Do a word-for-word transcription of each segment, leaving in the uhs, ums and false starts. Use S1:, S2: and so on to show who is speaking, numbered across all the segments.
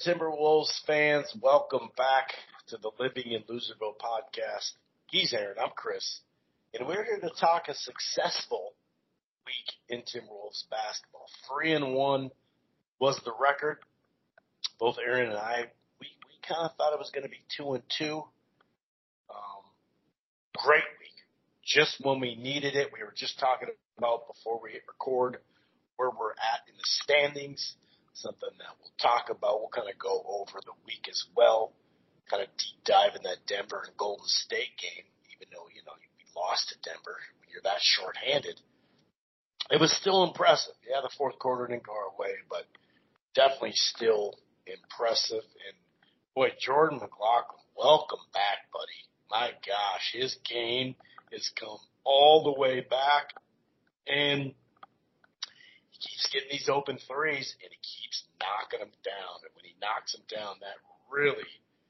S1: Timberwolves fans? Welcome back to the Living in Loserville podcast. He's Aaron, I'm Chris, and we're here to talk a successful week in Timberwolves basketball. Three and one was the record. Both Aaron and I, we, we kind of thought it was going to be two and two. Um, great week. Just when we needed it. We were just talking about before we hit record where we're at in the standings. Something that we'll talk about. We'll kind of go over the week as well. Kind of deep dive in that Denver and Golden State game, even though, you know, we lost to Denver when you're that shorthanded. It was still impressive. Yeah, the fourth quarter didn't go our way, but definitely still impressive. And, boy, Jordan McLaughlin, welcome back, buddy. My gosh, his game has come all the way back. And he keeps getting these open threes, and he keeps knocking them down. And when he knocks them down, that really,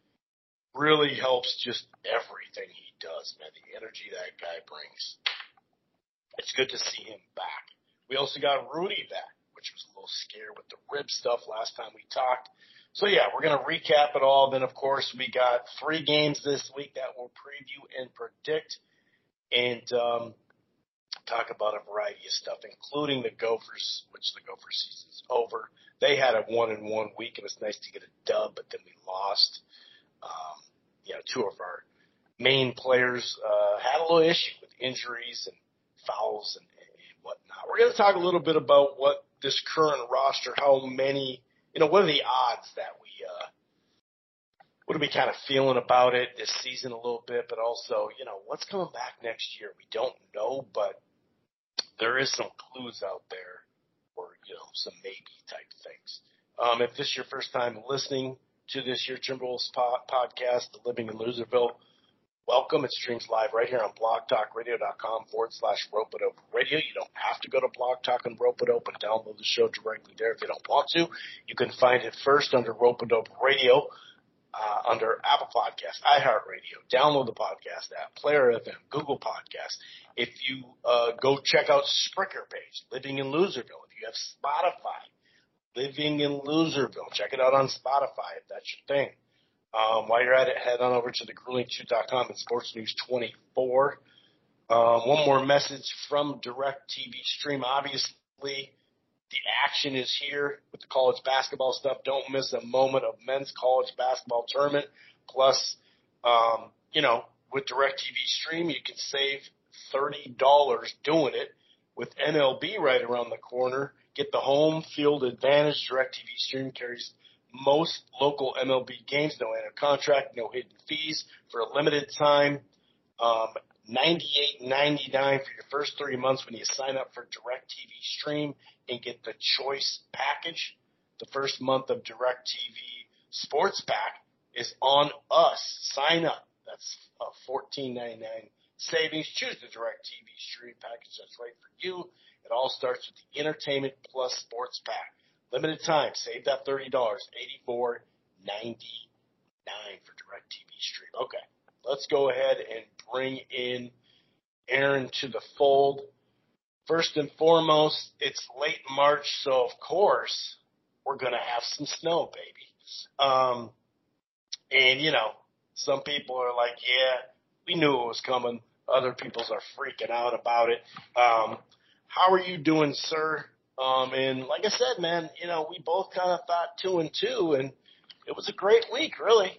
S1: really helps just everything he does, man. The energy that guy brings. It's good to see him back. We also got Rudy back, which was a little scared with the rib stuff last time we talked. So, yeah, we're going to recap it all. Then, of course, we got three games this week that we'll preview and predict. And, um, talk about a variety of stuff, including the Gophers, which the Gopher season's over. They had a one and one week. It was nice to get a dub, but then we lost. Um, you know, two of our main players uh, had a little issue with injuries and fouls and, and whatnot. We're going to talk a little bit about what this current roster, how many, you know, what are the odds that we, uh, what are we kind of feeling about it this season a little bit, but also, you know, what's coming back next year? We don't know, but there is some clues out there or, you know, some maybe type things. Um, if this is your first time listening to this Your Timberwolves po- podcast, The Living in Loserville, welcome. It streams live right here on blogtalkradio.com forward slash Rope-A-Dope Radio. You don't have to go to Blog Talk and Rope-A-Dope and download the show directly there if you don't want to. You can find it first under Rope-A-Dope Radio. Uh, under Apple Podcasts, iHeartRadio, download the podcast app, Player F M, Google Podcasts. If you uh, go check out Spreaker page, Living in Loserville. If you have Spotify, Living in Loserville, check it out on Spotify if that's your thing. Um, while you're at it, head on over to the grueling truth dot com and Sports News twenty-four. Um, one more message from DirecTV Stream. Obviously, the action is here with the college basketball stuff. Don't miss a moment of men's college basketball tournament. Plus, um, you know, with DirecTV Stream, you can save thirty dollars doing it with N L B right around the corner. Get the home field advantage. DirecTV Stream carries most local M L B games. No annual contract, no hidden fees for a limited time. Um, ninety-eight ninety-nine for your first three months when you sign up for DirecTV Stream and get the choice package. The first month of DirecTV Sports Pack is on us. Sign up. That's a fourteen ninety-nine savings. Choose the DirecTV Stream package that's right for you. It all starts with the Entertainment Plus Sports Pack. Limited time. Save that thirty dollars. eighty-four ninety-nine for DirecTV Stream. Okay. Let's go ahead and bring in Aaron to the fold. First and foremost, it's late March, so of course we're going to have some snow, baby. Um, and, you know, some people are like, yeah, we knew it was coming. Other people are freaking out about it. Um, how are you doing, sir? Um, and like I said, man, you know, we both kind of thought two and two, and it was a great week, really.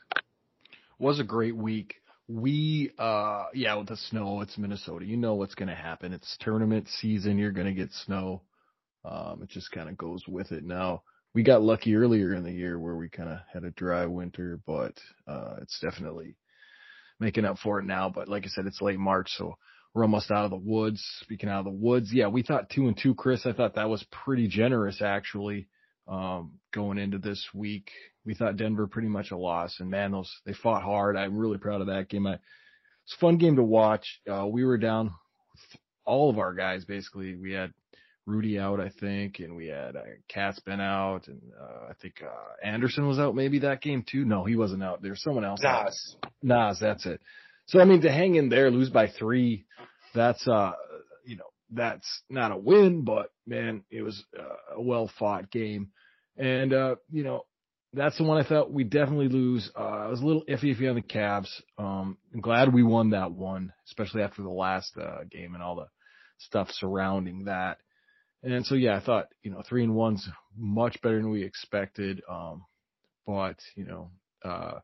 S2: Was a great week. We, uh, yeah, with the snow, it's Minnesota. You know what's going to happen. It's tournament season. You're going to get snow. Um, it just kind of goes with it now. We got lucky earlier in the year where we kind of had a dry winter, but uh, it's definitely making up for it now. But like I said, it's late March, so we're almost out of the woods. Speaking out of the woods, yeah, we thought two and two, Chris. I thought that was pretty generous, actually, um, going into this week. We thought Denver pretty much a loss, and man, those they fought hard. I'm really proud of that game. I, it's a fun game to watch. Uh, we were down with all of our guys basically. We had Rudy out, I think, and we had uh, Cat's been out, and uh, I think uh, Anderson was out maybe that game too. No, he wasn't out. There's someone else.
S1: Nas.
S2: Out. Nas, that's it. So I mean, to hang in there, lose by three, that's uh, you know, that's not a win, but man, it was uh, a well fought game, and uh, you know. That's the one I thought we definitely lose. Uh, I was a little iffy iffy on the Cavs. Um, I'm glad we won that one, especially after the last uh, game and all the stuff surrounding that. And so, yeah, I thought, you know, three and one's much better than we expected. Um, but, you know, uh,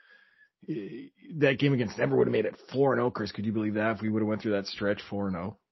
S2: that game against Denver would have made it four and oh, Chris. Could you believe that if we would have went through that stretch four and oh?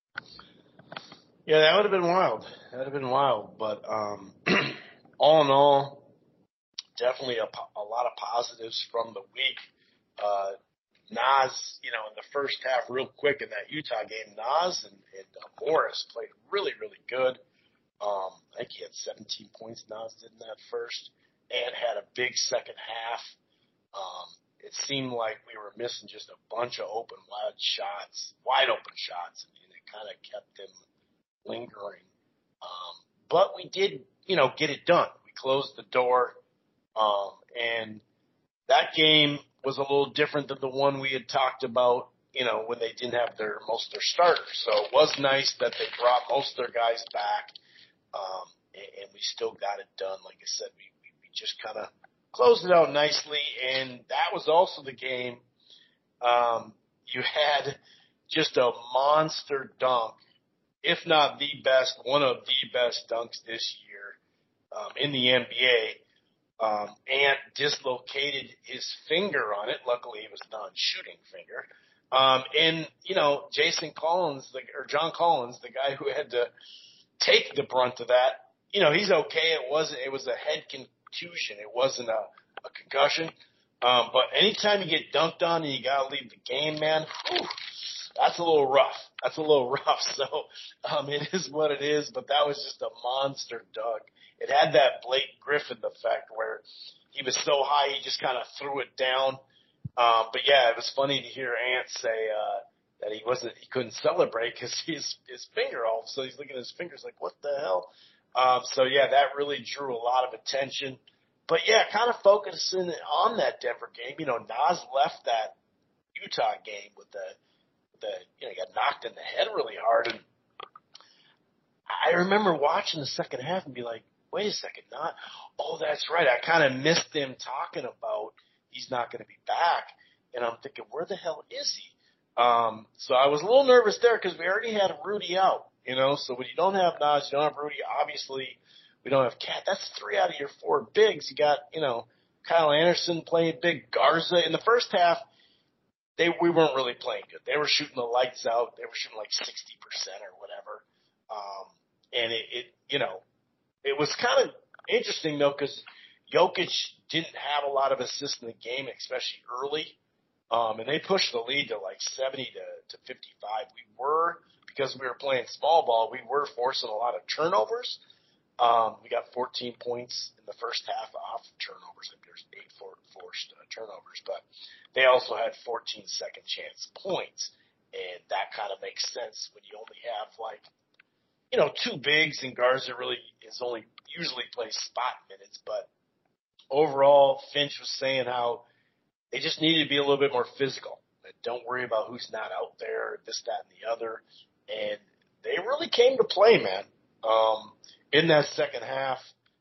S1: Yeah, that would have been wild. That would have been wild. But um, all in all, definitely a, a lot of positives from the week. Uh, Nas, you know, in the first half, real quick in that Utah game, Nas and, and uh, Morris played really, really good. Um, I think he had seventeen points, Nas did in that first, and had a big second half. Um, it seemed like we were missing just a bunch of open, wide shots, wide open shots, and, and it kind of kept them lingering. Um, but we did, you know, get it done. We closed the door, um, and that game was a little different than the one we had talked about, you know, when they didn't have their most of their starters. So it was nice that they brought most of their guys back, um, and, and we still got it done. Like I said, we, we, we just kind of closed it out nicely, and that was also the game. Um, you had just a monster dunk, if not the best, one of the best dunks this year um, in the N B A. Um, Ant dislocated his finger on it. Luckily, it was non-shooting finger. Um, and, you know, Jason Collins, the, or John Collins, the guy who had to take the brunt of that, you know, he's okay. It wasn't, it was a head contusion. It wasn't a, a concussion. Um, but anytime you get dunked on and you got to leave the game, man, whew, that's a little rough. That's a little rough. So, um, it is what it is, but that was just a monster dunk. It had that Blake Griffin effect where he was so high he just kind of threw it down. Um, but yeah, it was funny to hear Ant say uh, that he wasn't, he couldn't celebrate because his his finger off. So he's looking at his fingers like, what the hell? Um, so yeah, that really drew a lot of attention. But yeah, kind of focusing on that Denver game. You know, Nas left that Utah game with the the you know he got knocked in the head really hard, and I remember watching the second half and be like, wait a second, not, oh, that's right. I kind of missed them talking about he's not going to be back. And I'm thinking, where the hell is he? Um, so I was a little nervous there because we already had Rudy out, you know. So when you don't have Nas, you don't have Rudy, obviously we don't have Cat. That's three out of your four bigs. You got, you know, Kyle Anderson playing big. Garza in the first half, they we weren't really playing good. They were shooting the lights out. They were shooting like sixty percent or whatever. Um, and it, it, you know, it was kind of interesting, though, because Jokic didn't have a lot of assists in the game, especially early. Um, and they pushed the lead to like seventy to, to fifty-five. We were, because we were playing small ball, we were forcing a lot of turnovers. Um, we got fourteen points in the first half off of turnovers. I think there's eight for, forced uh, turnovers. But they also had fourteen second chance points. And that kind of makes sense when you only have like, you know, two bigs, and Garza really is only usually plays spot minutes. But overall, Finch was saying how they just needed to be a little bit more physical. And don't worry about who's not out there, this, that, and the other. And they really came to play, man. Um, in that second half,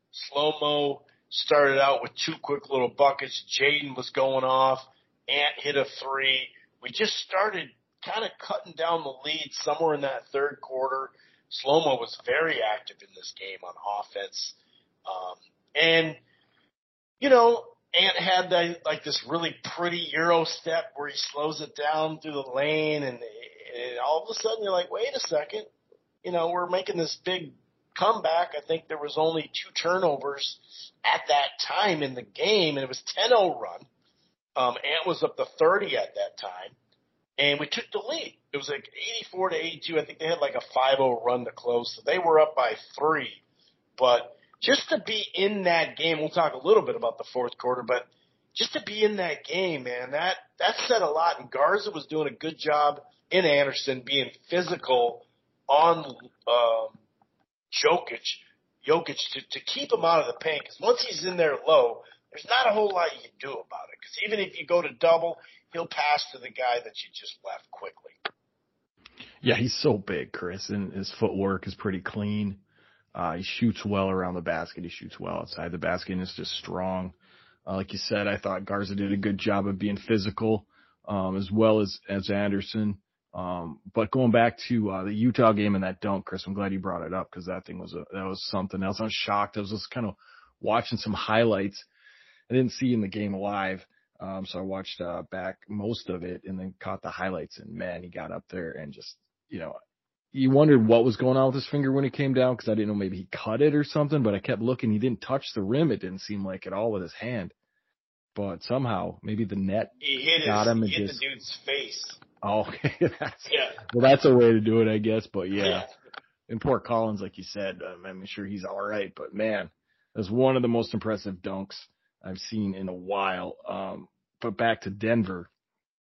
S1: Slow-Mo started out with two quick little buckets. Jaden was going off. Ant hit a three. We just started kind of cutting down the lead somewhere in that third quarter. Slow-Mo was very active in this game on offense. Um, and, you know, Ant had the, like this really pretty Euro step where he slows it down through the lane, and, and all of a sudden you're like, wait a second, you know, we're making this big comeback. I think there was only two turnovers at that time in the game, and it was ten oh run. Um, Ant was up to thirty at that time, and we took the lead. It was like eighty-four to eighty-two. I think they had like a five oh run to close, so they were up by three. But just to be in that game, we'll talk a little bit about the fourth quarter, but just to be in that game, man, that, that said a lot. And Garza was doing a good job in Anderson being physical on um, Jokic, Jokic to, to keep him out of the paint. Because once he's in there low, there's not a whole lot you can do about it. Because even if you go to double, he'll pass to the guy that you just left quickly.
S2: Yeah, he's so big, Chris, and his footwork is pretty clean. Uh, he shoots well around the basket. He shoots well outside the basket and is just strong. Uh, like you said, I thought Garza did a good job of being physical, um, as well as, as Anderson. Um, but going back to, uh, the Utah game and that dunk, Chris, I'm glad you brought it up because that thing was a, that was something else. I was shocked. I was just kind of watching some highlights. I didn't see in the game live. Um, so I watched, uh, back most of it and then caught the highlights and man, he got up there and just, you know, you wondered what was going on with his finger when he came down because I didn't know maybe he cut it or something, but I kept looking. He didn't touch the rim. It didn't seem like at all with his hand, but somehow maybe the net
S1: He hit
S2: got
S1: his,
S2: him
S1: he
S2: and
S1: hit
S2: just,
S1: the dude's face.
S2: oh, that's,
S1: Yeah.
S2: well, that's a way to do it, I guess. But yeah,
S1: Yeah.
S2: and poor Collins, like you said, um, I'm sure he's all right, but man, that's one of the most impressive dunks I've seen in a while. Um, but back to Denver,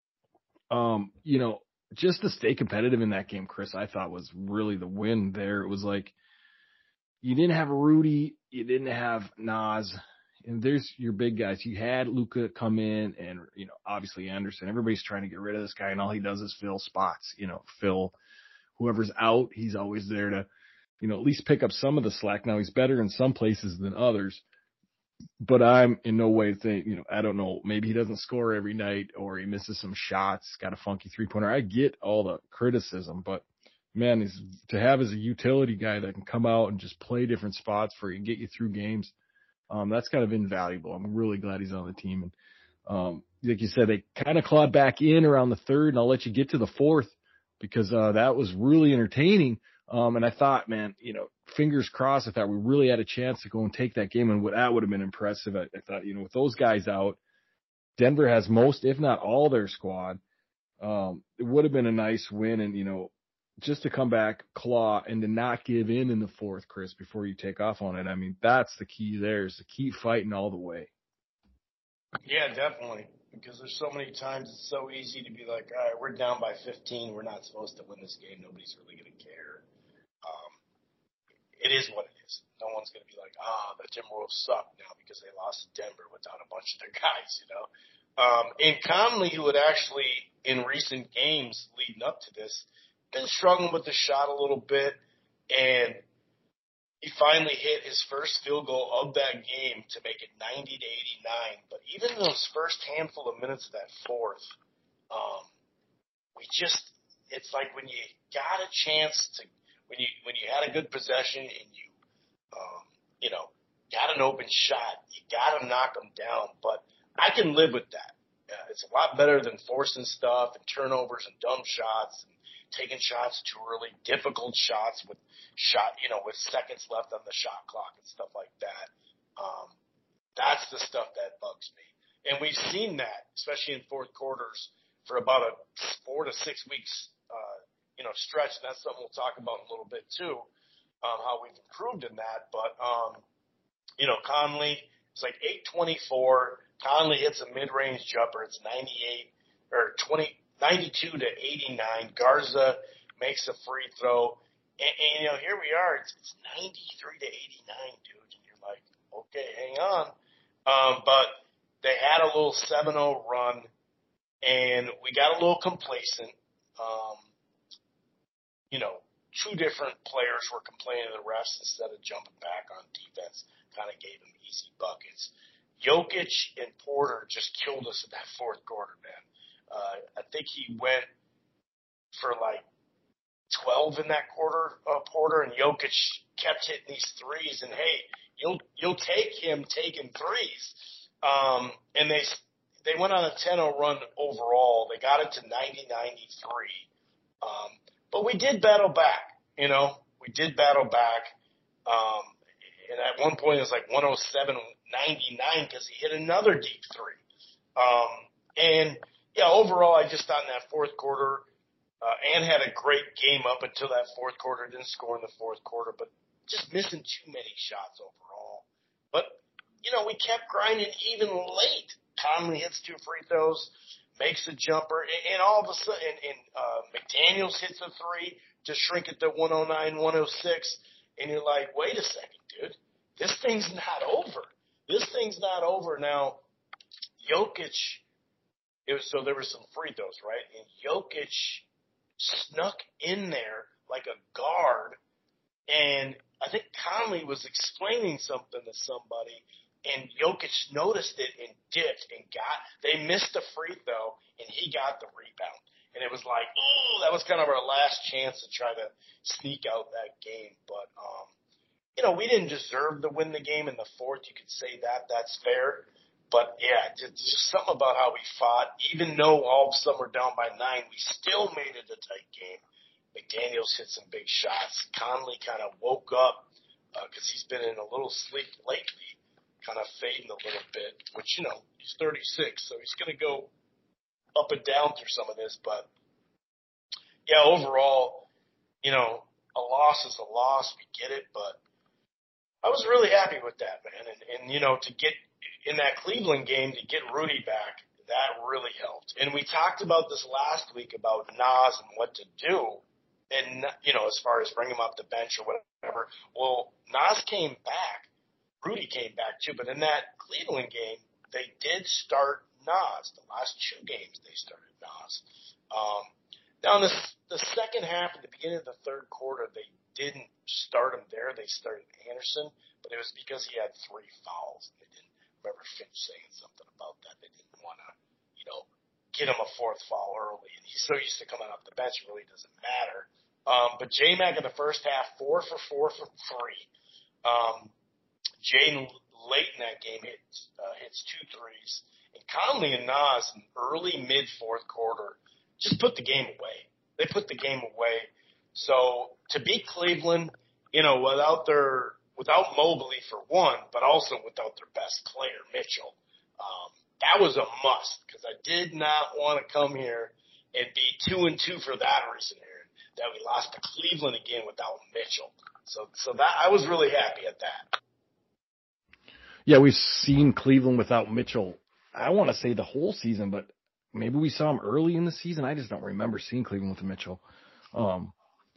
S2: um, you know, just to stay competitive in that game, Chris, I thought was really the win there. It was like, you didn't have Rudy, you didn't have Nas, and there's your big guys. You had Luka come in, and you know, obviously Anderson. Everybody's trying to get rid of this guy, and all he does is fill spots. You know, fill whoever's out. He's always there to, you know, at least pick up some of the slack. Now he's better in some places than others, but I'm in no way think, you know, I don't know. Maybe he doesn't score every night, or he misses some shots, got a funky three pointer. I get all the criticism, but man, is to have as a utility guy that can come out and just play different spots for you and get you through games. Um, that's kind of invaluable. I'm really glad he's on the team. And, um, like you said, they kind of clawed back in around the third, and I'll let you get to the fourth because, uh, that was really entertaining. Um, and I thought, man, you know, fingers crossed. I thought we really had a chance to go and take that game, and what that would have been impressive. I, I thought, you know, with those guys out, Denver has most, if not all, their squad. Um, it would have been a nice win, and you know, just to come back, claw, and to not give in in the fourth, Chris, before you take off on it. I mean, that's the key there, is to keep fighting all the way.
S1: Yeah, definitely. Because there's so many times it's so easy to be like, all right, we're down by fifteen. We're not supposed to win this game. Nobody's really going to care. Um, it is what it is. No one's going to be like, ah, oh, the Timberwolves suck now because they lost to Denver without a bunch of their guys, you know. Um, and Conley, who had actually, in recent games leading up to this, been struggling with the shot a little bit, and he finally hit his first field goal of that game to make it ninety to eighty-nine. But even in those first handful of minutes of that fourth, um, we just, it's like when you got a chance to, when you when you had a good possession and you, um, you know, got an open shot, you got to knock them down. But I can live with that. Uh, it's a lot better than forcing stuff and turnovers and dumb shots and taking shots too early, difficult shots with shot, you know, with seconds left on the shot clock and stuff like that. Um, that's the stuff that bugs me. And we've seen that, especially in fourth quarters, for about a four to six weeks, uh, you know, stretch. And that's something we'll talk about in a little bit too, um, how we've improved in that. But, um, you know, Conley, it's like eight twenty-four. Conley hits a mid-range jumper. It's ninety-eight or twenty. ninety-two to eighty-nine. Garza makes a free throw. And, and you know, here we are. It's, it's ninety-three to eighty-nine, dude. And you're like, okay, hang on. Um, but they had a little seven oh run, and we got a little complacent. Um, you know, two different players were complaining to the refs instead of jumping back on defense. Kind of gave them easy buckets. Jokic and Porter just killed us in that fourth quarter, man. Uh, I think he went for like twelve in that quarter, uh, Porter, and Jokic kept hitting these threes. And hey, you'll you'll take him taking threes. Um, and they they went on a ten oh run overall. They got it to ninety ninety-three. Um, but we did battle back. You know, we did battle back. Um, and at one point it was like one oh seven ninety-nine because he hit another deep three. Um, and yeah, overall, I just thought in that fourth quarter, uh, Ann had a great game up until that fourth quarter. Didn't score in the fourth quarter, but just missing too many shots overall. But, you know, we kept grinding even late. Conley hits two free throws, makes a jumper, and, and all of a sudden, and, and uh, McDaniels hits a three to shrink it to one oh nine, one oh six, and you're like, wait a second, dude. This thing's not over. This thing's not over. Now, Jokic, it was, so there were some free throws, right? And Jokic snuck in there like a guard, and I think Conley was explaining something to somebody, and Jokic noticed it and dipped and got – they missed the free throw, and he got the rebound. And it was like, oh, that was kind of our last chance to try to sneak out that game. But, um, you know, we didn't deserve to win the game in the fourth. You could say that. That's fair. But, yeah, just, just something about how we fought. Even though all of a sudden we're down by nine, we still made it a tight game. McDaniels hit some big shots. Conley kind of woke up because uh, he's been in a little sleep lately, kind of fading a little bit, which, you know, he's thirty-six, so he's going to go up and down through some of this. But, yeah, overall, you know, a loss is a loss. We get it, but I was really happy with that, man. And, and you know, to get – in that Cleveland game, to get Rudy back, that really helped. And we talked about this last week about Naz and what to do, and, you know, as far as bring him off the bench or whatever. Well, Naz came back. Rudy came back, too. But in that Cleveland game, they did start Naz. The last two games, they started Naz. Um, now, in the, the second half, at the beginning of the third quarter, they didn't start him there. They started Anderson, but it was because he had three fouls. They didn't. Remember Finch saying something about that. They didn't want to, you know, get him a fourth foul early. And he's so used to coming off the bench, it really doesn't matter. Um, but J-Mac in the first half, four for four for three. Um, Jaden late in that game hits, uh, hits two threes. And Conley and Naz in early mid-fourth quarter just put the game away. They put the game away. So to beat Cleveland, you know, without their – without Mobley for one, but also without their best player, Mitchell. Um, that was a must because I did not want to come here and be two and two for that reason, Aaron, that we lost to Cleveland again without Mitchell. So, so that I was really happy at that.
S2: Yeah, we've seen Cleveland without Mitchell. I want to say the whole season, but maybe we saw him early in the season. I just don't remember seeing Cleveland with Mitchell. Um,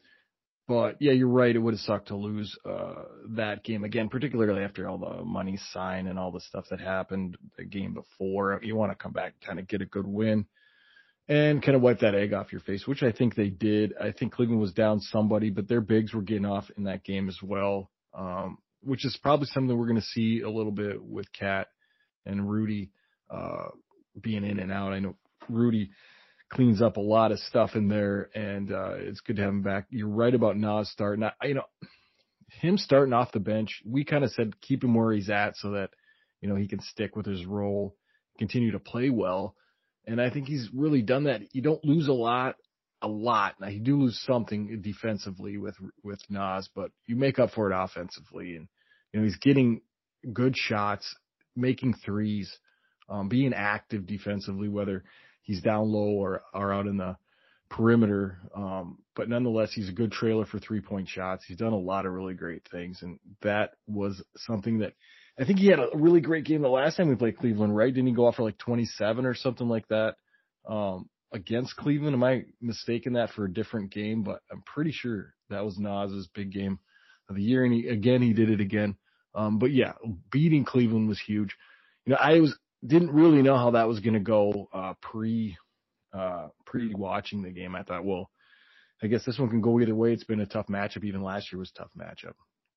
S2: But, yeah, you're right. It would have sucked to lose uh, that game again, particularly after all the money signed and all the stuff that happened the game before. You want to come back and kind of get a good win and kind of wipe that egg off your face, which I think they did. I think Cleveland was down somebody, but their bigs were getting off in that game as well, um, which is probably something we're going to see a little bit with Cat and Rudy uh, being in and out. I know Rudy – cleans up a lot of stuff in there, and uh, it's good to have him back. You're right about Naz starting. I, you know, him starting off the bench, we kind of said keep him where he's at so that, you know, he can stick with his role, continue to play well. And I think he's really done that. You don't lose a lot, a lot. Now, you do lose something defensively with with Naz, but you make up for it offensively. And, you know, he's getting good shots, making threes, um, being active defensively, whether – he's down low or, or out in the perimeter. Um, but nonetheless, he's a good trailer for three-point shots. He's done a lot of really great things, and that was something that I think he had a really great game the last time we played Cleveland, right? Didn't he go off for like twenty-seven or something like that um, against Cleveland? Am I mistaken that for a different game? But I'm pretty sure that was Naz's big game of the year, and he, again, he did it again. Um, but, yeah, beating Cleveland was huge. You know, I was – didn't really know how that was going to go uh, pre uh, pre watching the game. I thought, well, I guess this one can go either way. It's been a tough matchup. Even last year was a tough matchup,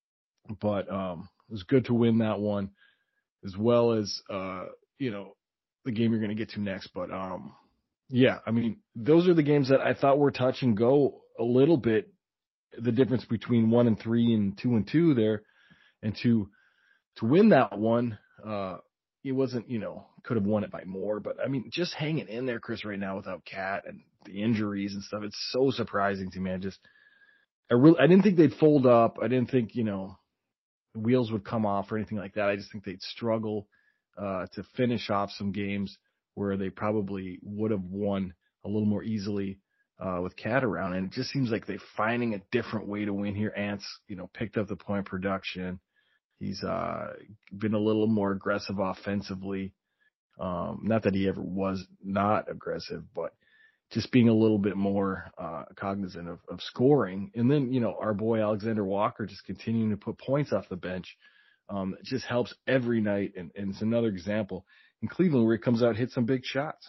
S2: but um, it was good to win that one, as well as uh, you know the game you're going to get to next. But um, yeah, I mean, those are the games that I thought were touch and go a little bit. The difference between one and three and two and two there, and to to win that one. Uh, It wasn't, you know, could have won it by more, but I mean, just hanging in there, Chris, right now without Cat and the injuries and stuff. It's so surprising to me. I just, I really, I didn't think they'd fold up. I didn't think, you know, the wheels would come off or anything like that. I just think they'd struggle uh, to finish off some games where they probably would have won a little more easily uh, with Cat around. And it just seems like they're finding a different way to win here. Ants, you know, picked up the point production. He's uh, been a little more aggressive offensively. Um, not that he ever was not aggressive, but just being a little bit more uh, cognizant of, of scoring. And then, you know, our boy Alexander Walker just continuing to put points off the bench. Um, it just helps every night. And, and it's another example in Cleveland where he comes out and hits some big shots.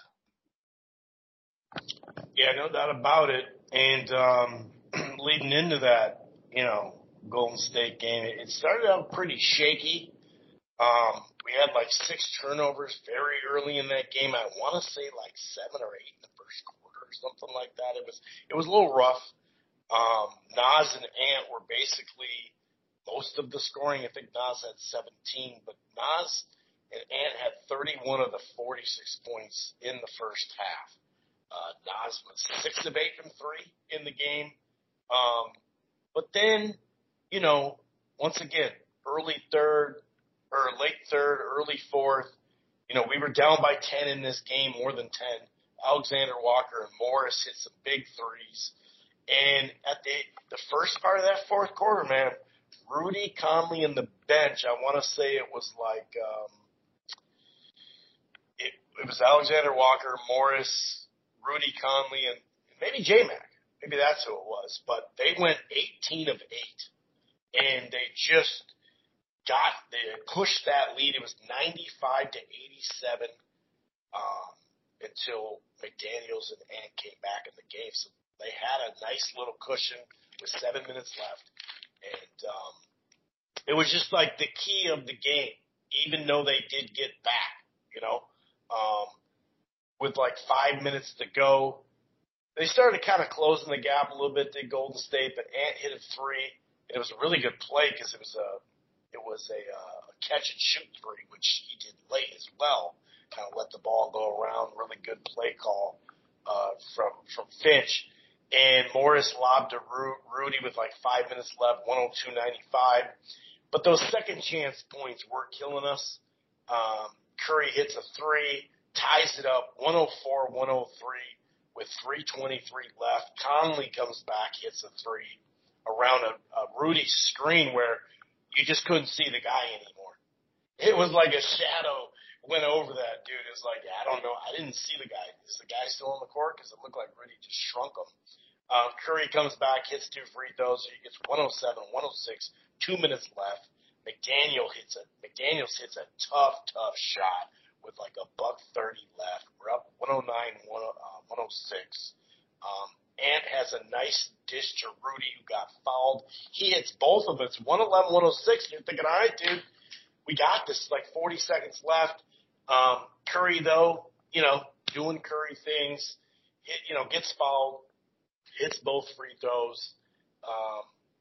S1: Yeah, no doubt about it. And um, leading into that, you know, Golden State game. It started out pretty shaky. Um, we had like six turnovers very early in that game. I want to say like seven or eight in the first quarter or something like that. It was it was a little rough. Um, Nas and Ant were basically most of the scoring. I think Nas had seventeen, but Nas and Ant had thirty-one of the forty-six points in the first half. Uh, Nas was six of eight from three in the game. Um, but then, you know, once again, early third or late third, early fourth, you know, we were down by ten in this game, more than ten. Alexander Walker and Morris hit some big threes. And at the the first part of that fourth quarter, man, Rudy Conley in the bench, I want to say it was like um, it, it was Alexander Walker, Morris, Rudy Conley, and maybe J-Mac. Maybe that's who it was. But they went eighteen of eight, and they just got they pushed that lead. It was ninety-five to eighty-seven um, until McDaniels and Ant came back in the game. So they had a nice little cushion with seven minutes left. And um, it was just like the key of the game, even though they did get back, you know. Um, with like five minutes to go, they started kind of closing the gap a little bit to Golden State, but Ant hit a three. And it was a really good play because it was a it was a, uh, a catch and shoot three, which he did late as well. Kind of let the ball go around. Really good play call uh, from from Finch. And Morris lobbed to Ru- Rudy with like five minutes left, one oh two ninety-five. But those second chance points were killing us. Um, Curry hits a three, ties it up, one oh four one oh three with three twenty-three left. Conley comes back, hits a three around a, a Rudy screen where you just couldn't see the guy anymore. It was like a shadow went over that dude. It was like, I don't know. I didn't see the guy. Is the guy still on the court? Because it looked like Rudy just shrunk him. Um, Curry comes back, hits two free throws. He gets one oh seven, one oh six, two minutes left. McDaniel hits a McDaniels hits a tough, tough shot with like a buck thirty left. We're up one oh nine, one oh six. Um, Ant has a nice dish to Rudy, who got fouled. He hits both of us, one eleven, one oh six. And you're thinking, all right, dude, we got this. Like forty seconds left. Um, Curry, though, you know, doing Curry things, hit, you know, gets fouled, hits both free throws. Um,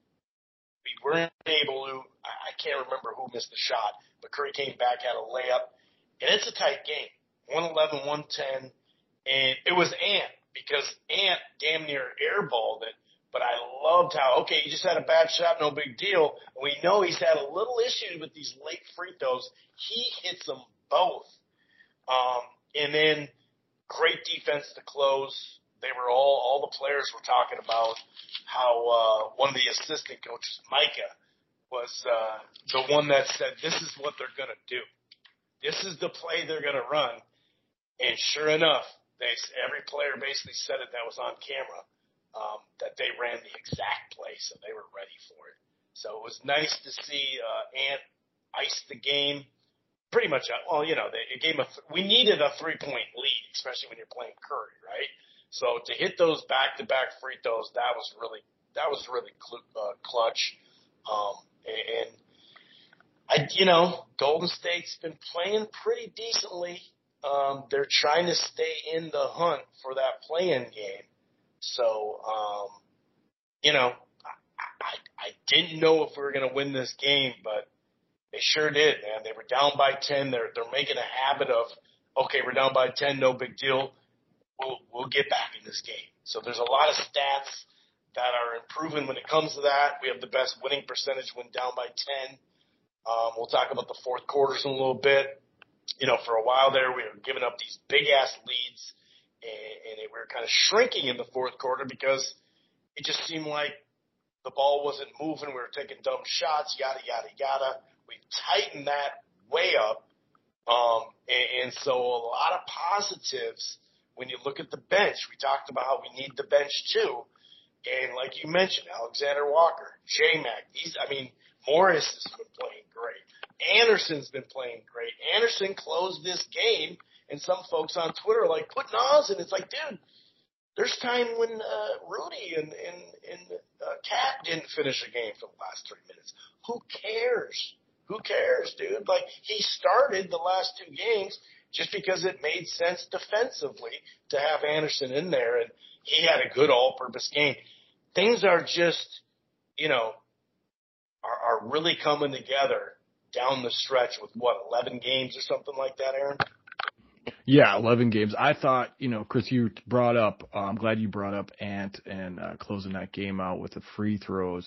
S1: we weren't able to. I, I can't remember who missed the shot, but Curry came back, had a layup, and it's a tight game, one eleven, one ten, and it was Ant. Because Ant damn near airballed it, but I loved how, okay, he just had a bad shot, no big deal. We know he's had a little issue with these late free throws. He hits them both. Um, and then great defense to close. They were all, all the players were talking about how uh, one of the assistant coaches, Micah, was uh, the one that said, this is what they're going to do. This is the play they're going to run. And sure enough, They, every player basically said it that was on camera, um, that they ran the exact play, so they were ready for it. So it was nice to see uh, Ant ice the game. Pretty much, uh, well, you know, they, a game of th- we needed a three-point lead, especially when you're playing Curry, right? So to hit those back-to-back free throws, that was really that was really cl- uh, clutch. Um, and, and I, you know, Golden State's been playing pretty decently. Um, they're trying to stay in the hunt for that play-in game. So, um, you know, I, I, I didn't know if we were going to win this game, but they sure did, man. They were down by ten. They're they're making a habit of, okay, we're down by ten, no big deal. We'll we'll get back in this game. So there's a lot of stats that are improving when it comes to that. We have the best winning percentage when down by ten. Um, we'll talk about the fourth quarters in a little bit. You know, for a while there, we were giving up these big-ass leads, and, and we were kind of shrinking in the fourth quarter because it just seemed like the ball wasn't moving. We were taking dumb shots, yada, yada, yada. We tightened that way up, um, and, and so a lot of positives when you look at the bench. We talked about how we need the bench, too. And like you mentioned, Alexander Walker, J-Mac, he's, I mean, Morris has been playing great. Anderson's been playing great. Anderson closed this game, and some folks on Twitter are like, put Nas in. It's like, dude, There's time when uh, Rudy and, and, and uh, Cat didn't finish a game for the last three minutes. Who cares? Who cares, dude? Like, he started the last two games just because it made sense defensively to have Anderson in there, and he had a good all-purpose game. Things are just, you know, are, are really coming together down the stretch with, what, eleven games or something like that, Aaron?
S2: Yeah, eleven games. I thought, you know, Chris, you brought up, uh, I'm glad you brought up Ant and uh, closing that game out with the free throws.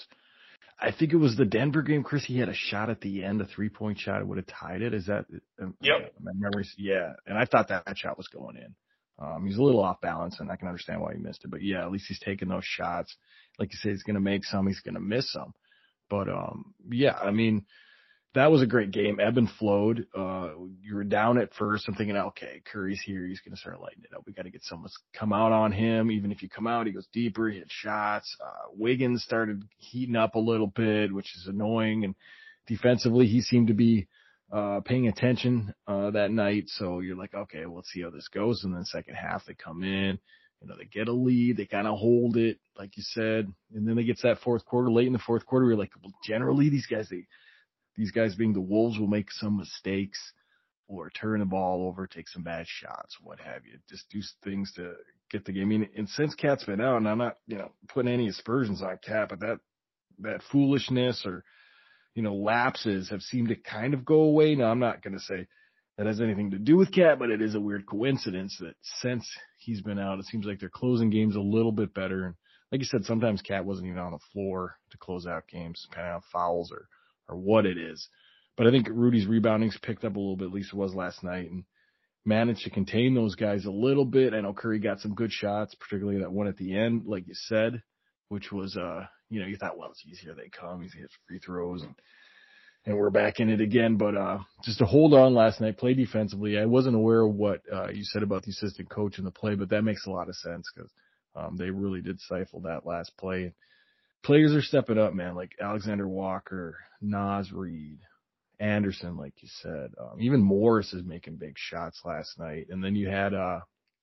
S2: I think it was the Denver game, Chris. He had a shot at the end, a three-point shot. It would have tied it. Is that um,
S1: Yep.
S2: my memories? Yeah, and I thought that, that shot was going in. Um, he's a little off balance, and I can understand why he missed it. But, yeah, at least he's taking those shots. Like you say, he's going to make some. He's going to miss some. But, um, yeah, I mean – that was a great game. Ebb and flowed. Uh, you were down at first. I'm thinking, okay, Curry's here. He's going to start lighting it up. We got to get someone to come out on him. Even if you come out, he goes deeper. He hit shots. Uh, Wiggins started heating up a little bit, which is annoying. And defensively, he seemed to be uh, paying attention uh, that night. So you're like, okay, well, let's see how this goes. And then second half, they come in. You know, they get a lead. They kind of hold it, like you said. And then they get to that fourth quarter. Late in the fourth quarter, you're like, well, generally, these guys, they – These guys being the Wolves will make some mistakes or turn the ball over, take some bad shots, what have you. Just do things to get the game. I mean, and since Cat's been out, and I'm not, you know, putting any aspersions on Cat, but that, that foolishness or, you know, lapses have seemed to kind of go away. Now, I'm not going to say that has anything to do with Cat, but it is a weird coincidence that since he's been out, it seems like they're closing games a little bit better. And like you said, sometimes Cat wasn't even on the floor to close out games, kind of fouls or, or what it is. But I think Rudy's rebounding's picked up a little bit, at least it was last night, and managed to contain those guys a little bit. I know Curry got some good shots, particularly that one at the end, like you said, which was, uh, you know, you thought, well, it's easier they come. He's hit free throws, and, and we're back in it again. But uh, just to hold on last night, play defensively. I wasn't aware of what uh, you said about the assistant coach in the play, but that makes a lot of sense because um, they really did stifle that last play. Players are stepping up, man, like Alexander Walker, Naz Reid, Anderson, like you said. Um, even Morris is making big shots last night. And then you had uh,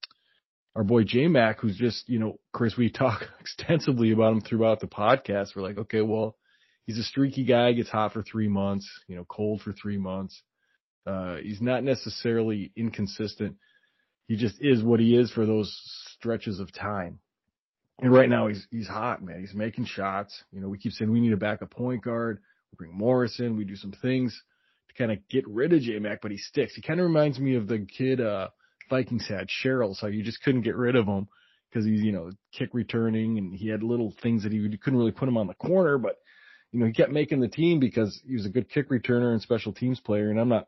S2: our boy J-Mac, who's just, you know, Chris, we talk extensively about him throughout the podcast. We're like, okay, well, he's a streaky guy, gets hot for three months, you know, cold for three months. Uh, he's not necessarily inconsistent. He just is what he is for those stretches of time. And right now he's he's hot, man. He's making shots. You know, we keep saying we need a backup point guard. We bring Morris in. We do some things to kind of get rid of J-Mac, but he sticks. He kind of reminds me of the kid uh, Vikings had, Sherrill, so you just couldn't get rid of him because he's, you know, kick returning, and he had little things that he you couldn't really put him on the corner, but, you know, he kept making the team because he was a good kick returner and special teams player. And I'm not,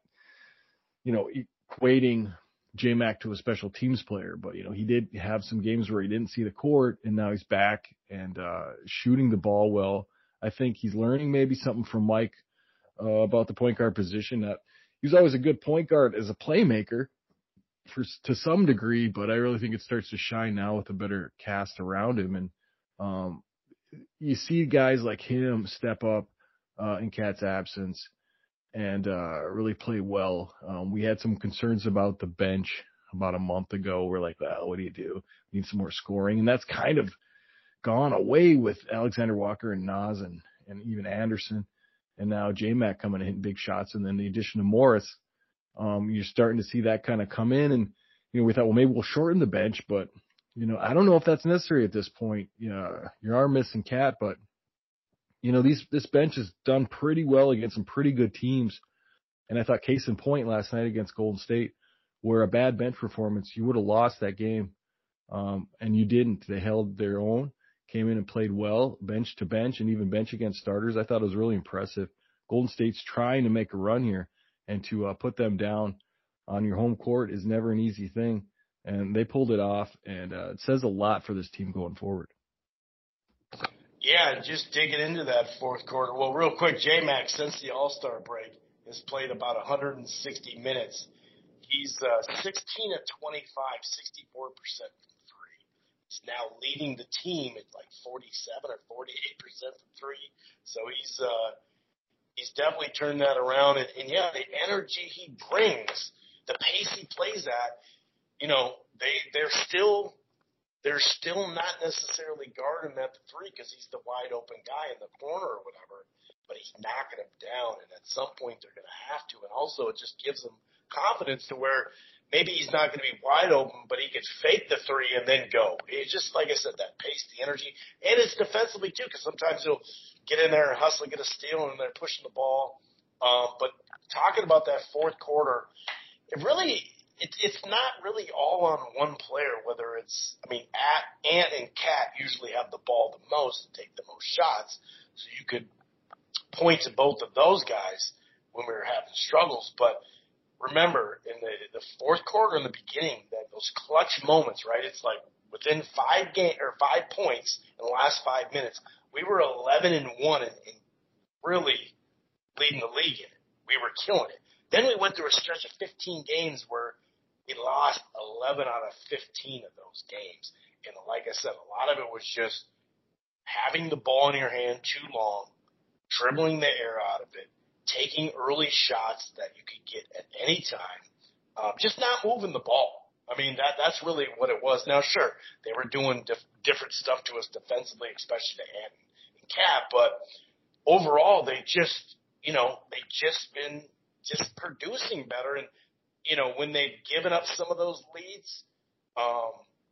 S2: you know, equating J-Mac to a special teams player, but, you know, he did have some games where he didn't see the court, and now he's back and uh, shooting the ball well. I think he's learning maybe something from Mike uh, about the point guard position. That he was always a good point guard as a playmaker for to some degree, but I really think it starts to shine now with a better cast around him. And um, you see guys like him step up uh, in Cat's absence and uh, really play well. Um, we had some concerns about the bench about a month ago. We're like, well, what do you do? We need some more scoring. And that's kind of gone away with Alexander Walker and Naz and, and even Anderson. And now J-Mac coming and hitting big shots. And then the addition of Morris, um, you're starting to see that kind of come in. And, you know, we thought, well, maybe we'll shorten the bench. But, you know, I don't know if that's necessary at this point. You know, you are missing Cat, but, you know, these this bench has done pretty well against some pretty good teams. And I thought case in point last night against Golden State, where a bad bench performance, you would have lost that game. Um, and you didn't. They held their own, came in and played well, bench to bench, and even bench against starters. I thought it was really impressive. Golden State's trying to make a run here, and to uh, put them down on your home court is never an easy thing. And they pulled it off, and uh, it says a lot for this team going forward.
S1: Yeah, just digging into that fourth quarter. Well, real quick, J-Mac, since the All-Star break, has played about one hundred sixty minutes. He's uh, sixteen of twenty-five, sixty-four percent from three. He's now leading the team at like forty-seven or forty-eight percent from three. So he's uh, he's definitely turned that around. And, and, yeah, the energy he brings, the pace he plays at, you know, they, they're still they're still not necessarily guarding him at the three because he's the wide open guy in the corner or whatever, but he's knocking him down, and at some point they're going to have to. And also it just gives them confidence to where maybe he's not going to be wide open, but he could fake the three and then go. It's just, like I said, that pace, the energy, and it's defensively too, because sometimes he'll get in there and hustle, get a steal, and they're pushing the ball. Um, but talking about that fourth quarter, it really – It, it's not really all on one player, whether it's, I mean, Ant and Cat usually have the ball the most and take the most shots. So you could point to both of those guys when we were having struggles. But remember, in the, the fourth quarter, in the beginning, that those clutch moments, right? It's like within five game or five points in the last five minutes, we were eleven and one and, and really leading the league in it. We were killing it. Then we went through a stretch of fifteen games where we lost eleven out of fifteen of those games. And like I said, a lot of it was just having the ball in your hand too long, dribbling the air out of it, taking early shots that you could get at any time, um, just not moving the ball. I mean, that that's really what it was. Now, sure, they were doing dif- different stuff to us defensively, especially to Ant and Cat, but overall, they just, you know, they just been just producing better. And you know, when they've given up some of those leads, um,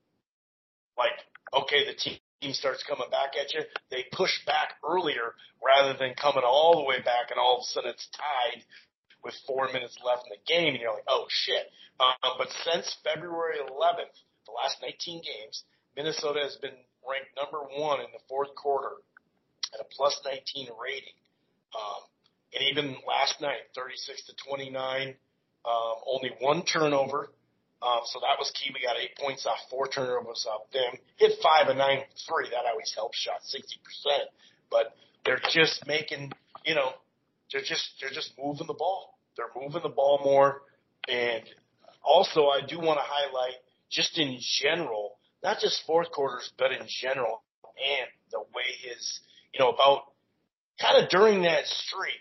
S1: like, okay, the team starts coming back at you, they push back earlier rather than coming all the way back and all of a sudden it's tied with four minutes left in the game and you're like, oh, shit. Um, but since February eleventh, the last nineteen games, Minnesota has been ranked number one in the fourth quarter at a plus nineteen rating. Um, and even last night, thirty-six to twenty-nine, Um, only one turnover, um, so that was key. We got eight points off four turnovers off them. Hit five and nine three. That always helps. Shot sixty percent. But they're just making, you know, they're just they're just moving the ball. They're moving the ball more. And also, I do want to highlight just in general, not just fourth quarters, but in general, and the way his, you know, about kind of during that streak.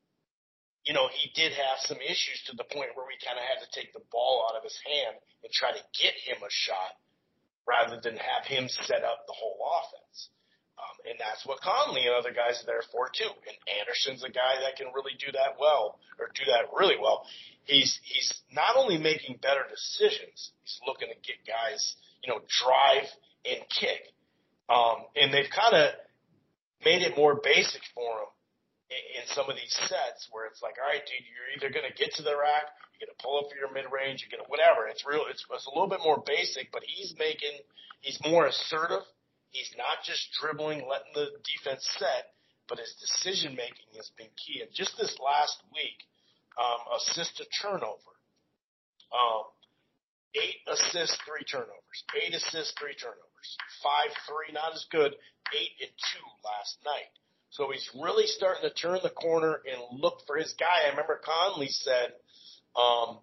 S1: You know, he did have some issues to the point where we kind of had to take the ball out of his hand and try to get him a shot rather than have him set up the whole offense. Um, and that's what Conley and other guys are there for, too. And Anderson's a guy that can really do that well, or do that really well. He's he's not only making better decisions, he's looking to get guys, you know, drive and kick. Um, and they've kind of made it more basic for him in some of these sets where it's like, all right, dude, you're either going to get to the rack, you're going to pull up for your mid-range, you're going to whatever. It's real. It's, it's a little bit more basic, but he's making, he's more assertive. He's not just dribbling, letting the defense set, but his decision-making has been key. And just this last week, um, assist to turnover, um, eight assists, three turnovers, eight assists, three turnovers, five, three, not as good, eight and two last night. So he's really starting to turn the corner and look for his guy. I remember Conley said um,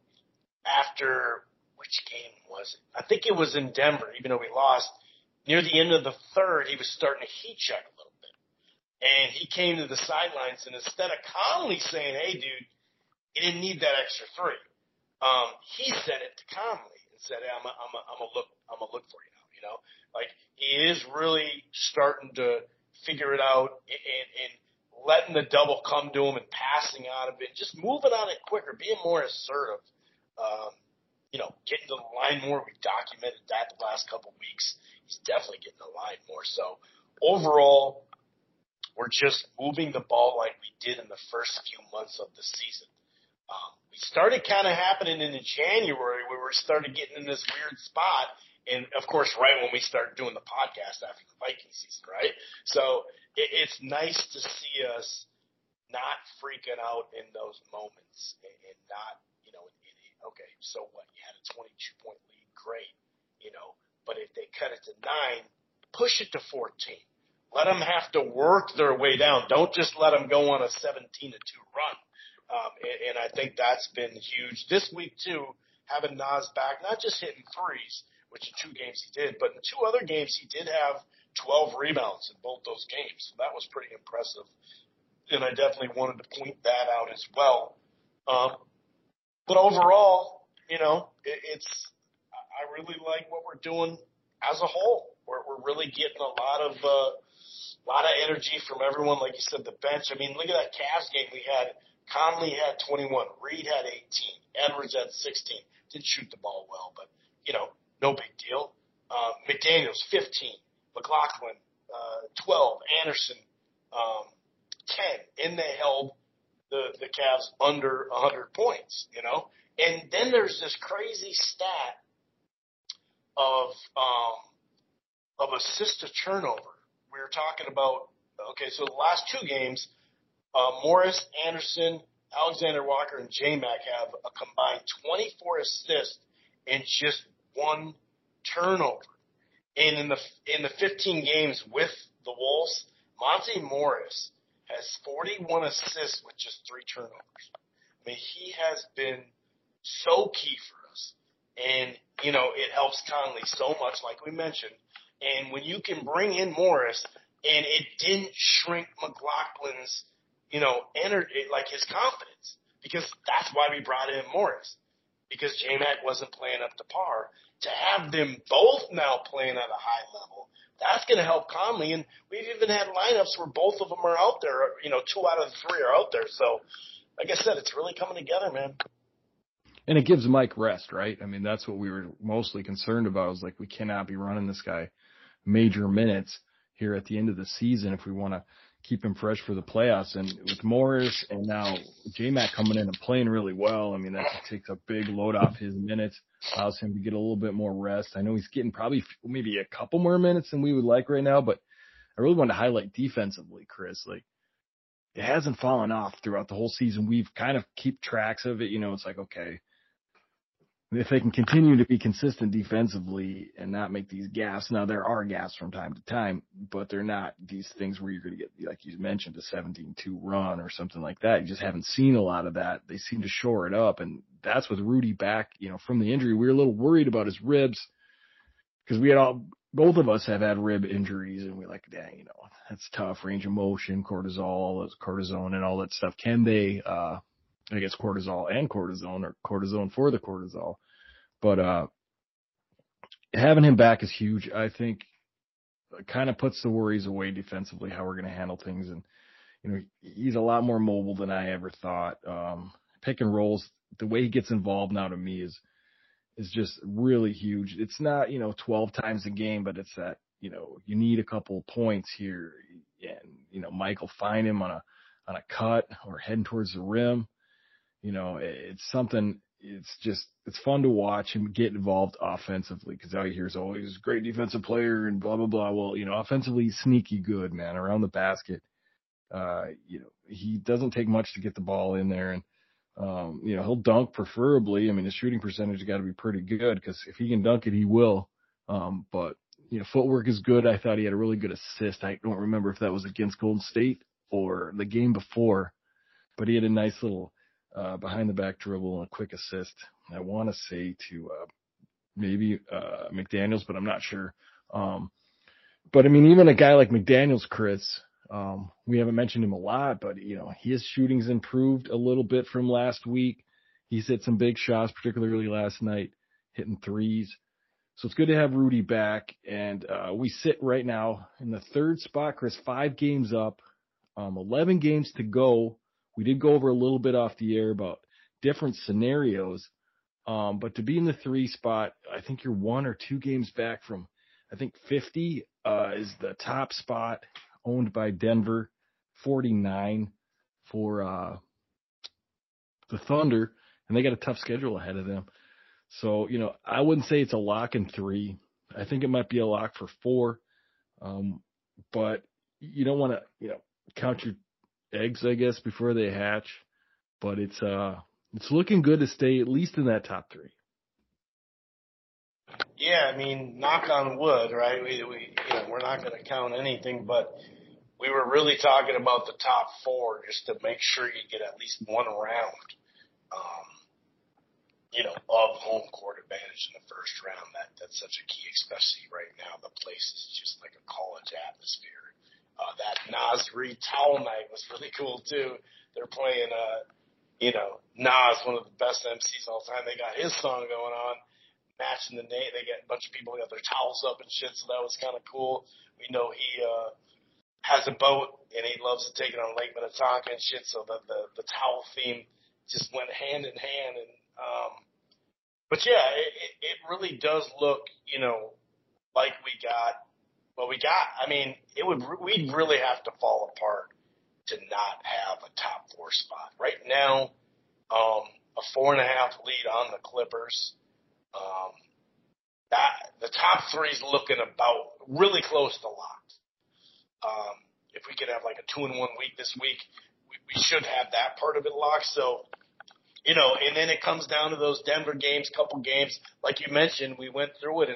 S1: after – which game was it? I think it was in Denver, even though we lost. Near the end of the third, he was starting to heat check a little bit. And he came to the sidelines, and instead of Conley saying, hey, dude, you didn't need that extra three, um, he said it to Conley and said, hey, I'm going I'm I'm to look, I'm gonna look for you now, you know? Like, he is really starting to – figure it out and, and letting the double come to him and passing out of it, just moving on it quicker, being more assertive, um, you know, getting to the line more. We've documented that the last couple of weeks. He's definitely getting the line more. So overall, we're just moving the ball like we did in the first few months of the season. Um, we started kind of happening in January where we started getting in this weird spot. And, of course, right when we start doing the podcast after the Viking season, right? So it, it's nice to see us not freaking out in those moments and, and not, you know, in, in, okay, so what? You had a twenty-two point lead, great, you know. But if they cut it to nine, push it to fourteen. Let them have to work their way down. Don't just let them go on a seventeen to two run. Um, and, and I think that's been huge. This week, too, having Naz back, not just hitting threes, which in two games he did, but in two other games he did have twelve rebounds in both those games. So that was pretty impressive. And I definitely wanted to point that out as well. Um, but overall, you know, it, it's I really like what we're doing. as a whole, we're, we're really getting a lot of uh, lot of energy from everyone. Like you said, the bench. I mean, look at that Cavs game we had. Conley had twenty-one. Reed had eighteen. Edwards had sixteen. Didn't shoot the ball well, but, you know, no big deal. Uh, McDaniels, fifteen. McLaughlin, uh, twelve. Anderson, um, ten. And they held the, the Cavs under one hundred points, you know. And then there's this crazy stat of um, of assist to turnover. We were talking about, okay, so the last two games, uh, Morris, Anderson, Alexander Walker, and J-Mac have a combined twenty-four assists and just one turnover. And in the in the fifteen games with the Wolves, Monte Morris has forty-one assists with just three turnovers. I mean, he has been so key for us. And, you know, it helps Conley so much, like we mentioned. And when you can bring in Morris, and it didn't shrink McLaughlin's, you know, energy, like his confidence, because that's why we brought in Morris, because J-Mac wasn't playing up to par. To have them both now playing at a high level, that's going to help Conley. And we've even had lineups where both of them are out there. You know, two out of the three are out there. So, like I said, it's really coming together, man.
S2: And it gives Mike rest, right? I mean, that's what we were mostly concerned about. It was like, we cannot be running this guy major minutes here at the end of the season if we want to keep him fresh for the playoffs. And with Morris and now J-Mac coming in and playing really well, I mean, that just takes a big load off his minutes, allows him to get a little bit more rest. I know he's getting probably maybe a couple more minutes than we would like right now, but I really want to highlight defensively, Chris. Like, it hasn't fallen off throughout the whole season. We've kind of keep tracks of it. You know, it's like, okay, if they can continue to be consistent defensively and not make these gaffes. Now, there are gaffes from time to time, but they're not these things where you're going to get, like you mentioned, a seventeen two run or something like that. You just haven't seen a lot of that. They seem to shore it up, and that's with Rudy back, you know, from the injury. We were a little worried about his ribs because we had all, both of us have had rib injuries, and we're like, dang, you know, that's tough. Range of motion, cortisol, cortisone, and all that stuff. Can they, uh, I guess cortisol and cortisone, or cortisone for the cortisol. But uh, having him back is huge. I think it kind of puts the worries away defensively, how we're going to handle things. And, you know, he's a lot more mobile than I ever thought. Um, pick and rolls, the way he gets involved now to me is is just really huge. It's not, you know, twelve times a game, but it's that, you know, you need a couple points here. And, you know, Mike will find him on a on a cut or heading towards the rim. You know, it's something, it's just, it's fun to watch him get involved offensively, because all you hear is, oh, he's a great defensive player and blah, blah, blah. Well, you know, offensively, he's sneaky good, man, around the basket. Uh, you know, he doesn't take much to get the ball in there. And, um, you know, he'll dunk preferably. I mean, his shooting percentage has got to be pretty good, because if he can dunk it, he will. Um, but, you know, footwork is good. I thought he had a really good assist. I don't remember if that was against Golden State or the game before, but he had a nice little Uh, behind the back dribble and a quick assist. I want to say to uh, maybe uh, McDaniels, but I'm not sure. Um, but I mean, even a guy like McDaniels, Chris, um, we haven't mentioned him a lot, but you know, his shooting's improved a little bit from last week. He's hit some big shots, particularly last night, hitting threes. So it's good to have Rudy back. And uh, we sit right now in the third spot, Chris, five games up, um, eleven games to go. We did go over a little bit off the air about different scenarios, um, but to be in the three spot, I think you're one or two games back from, I think fifty uh, is the top spot, owned by Denver, forty-nine for uh, the Thunder, and they got a tough schedule ahead of them. So, you know, I wouldn't say it's a lock in three. I think it might be a lock for four, um, but you don't want to, you know, count your eggs, I guess, before they hatch, but it's uh it's looking good to stay at least in that top three.
S1: Yeah, I mean, knock on wood, right? We we you know, we're not going to count anything, but we were really talking about the top four just to make sure you get at least one round, um, you know, of home court advantage in the first round. That that's such a key, especially right now. The place is just like a college atmosphere. Uh, that Nas Reed Towel Night was really cool, too. They're playing, uh, you know, Nas, one of the best M Cs of all time. They got his song going on. matching the name. They got a bunch of people got their towels up and shit, so that was kind of cool. We know he uh, has a boat, and he loves to take it on Lake Minnetonka and shit, so the, the, the towel theme just went hand in hand. And um, But, yeah, it, it really does look, you know, like we got what we got. I mean, it would we'd really have to fall apart to not have a top four spot. Right now, um, a four and a half lead on the Clippers. Um, that the top three is looking about really close to locked. Um, if we could have like a two and one week this week, we, we should have that part of it locked. So, you know, and then it comes down to those Denver games, couple games, like you mentioned, we went through it, and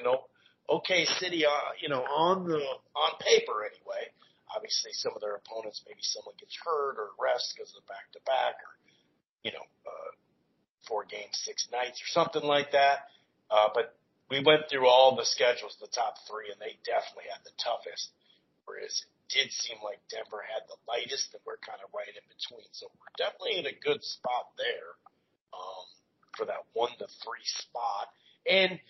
S1: OK City, uh, you know, on the on paper anyway. Obviously, some of their opponents, maybe someone gets hurt or rests because of back to back, or you know, uh, four games, six nights, or something like that. Uh, but we went through all the schedules, the top three, and they definitely had the toughest. Whereas it did seem like Denver had the lightest, and we're kind of right in between. So we're definitely in a good spot there um, for that one to three spot. And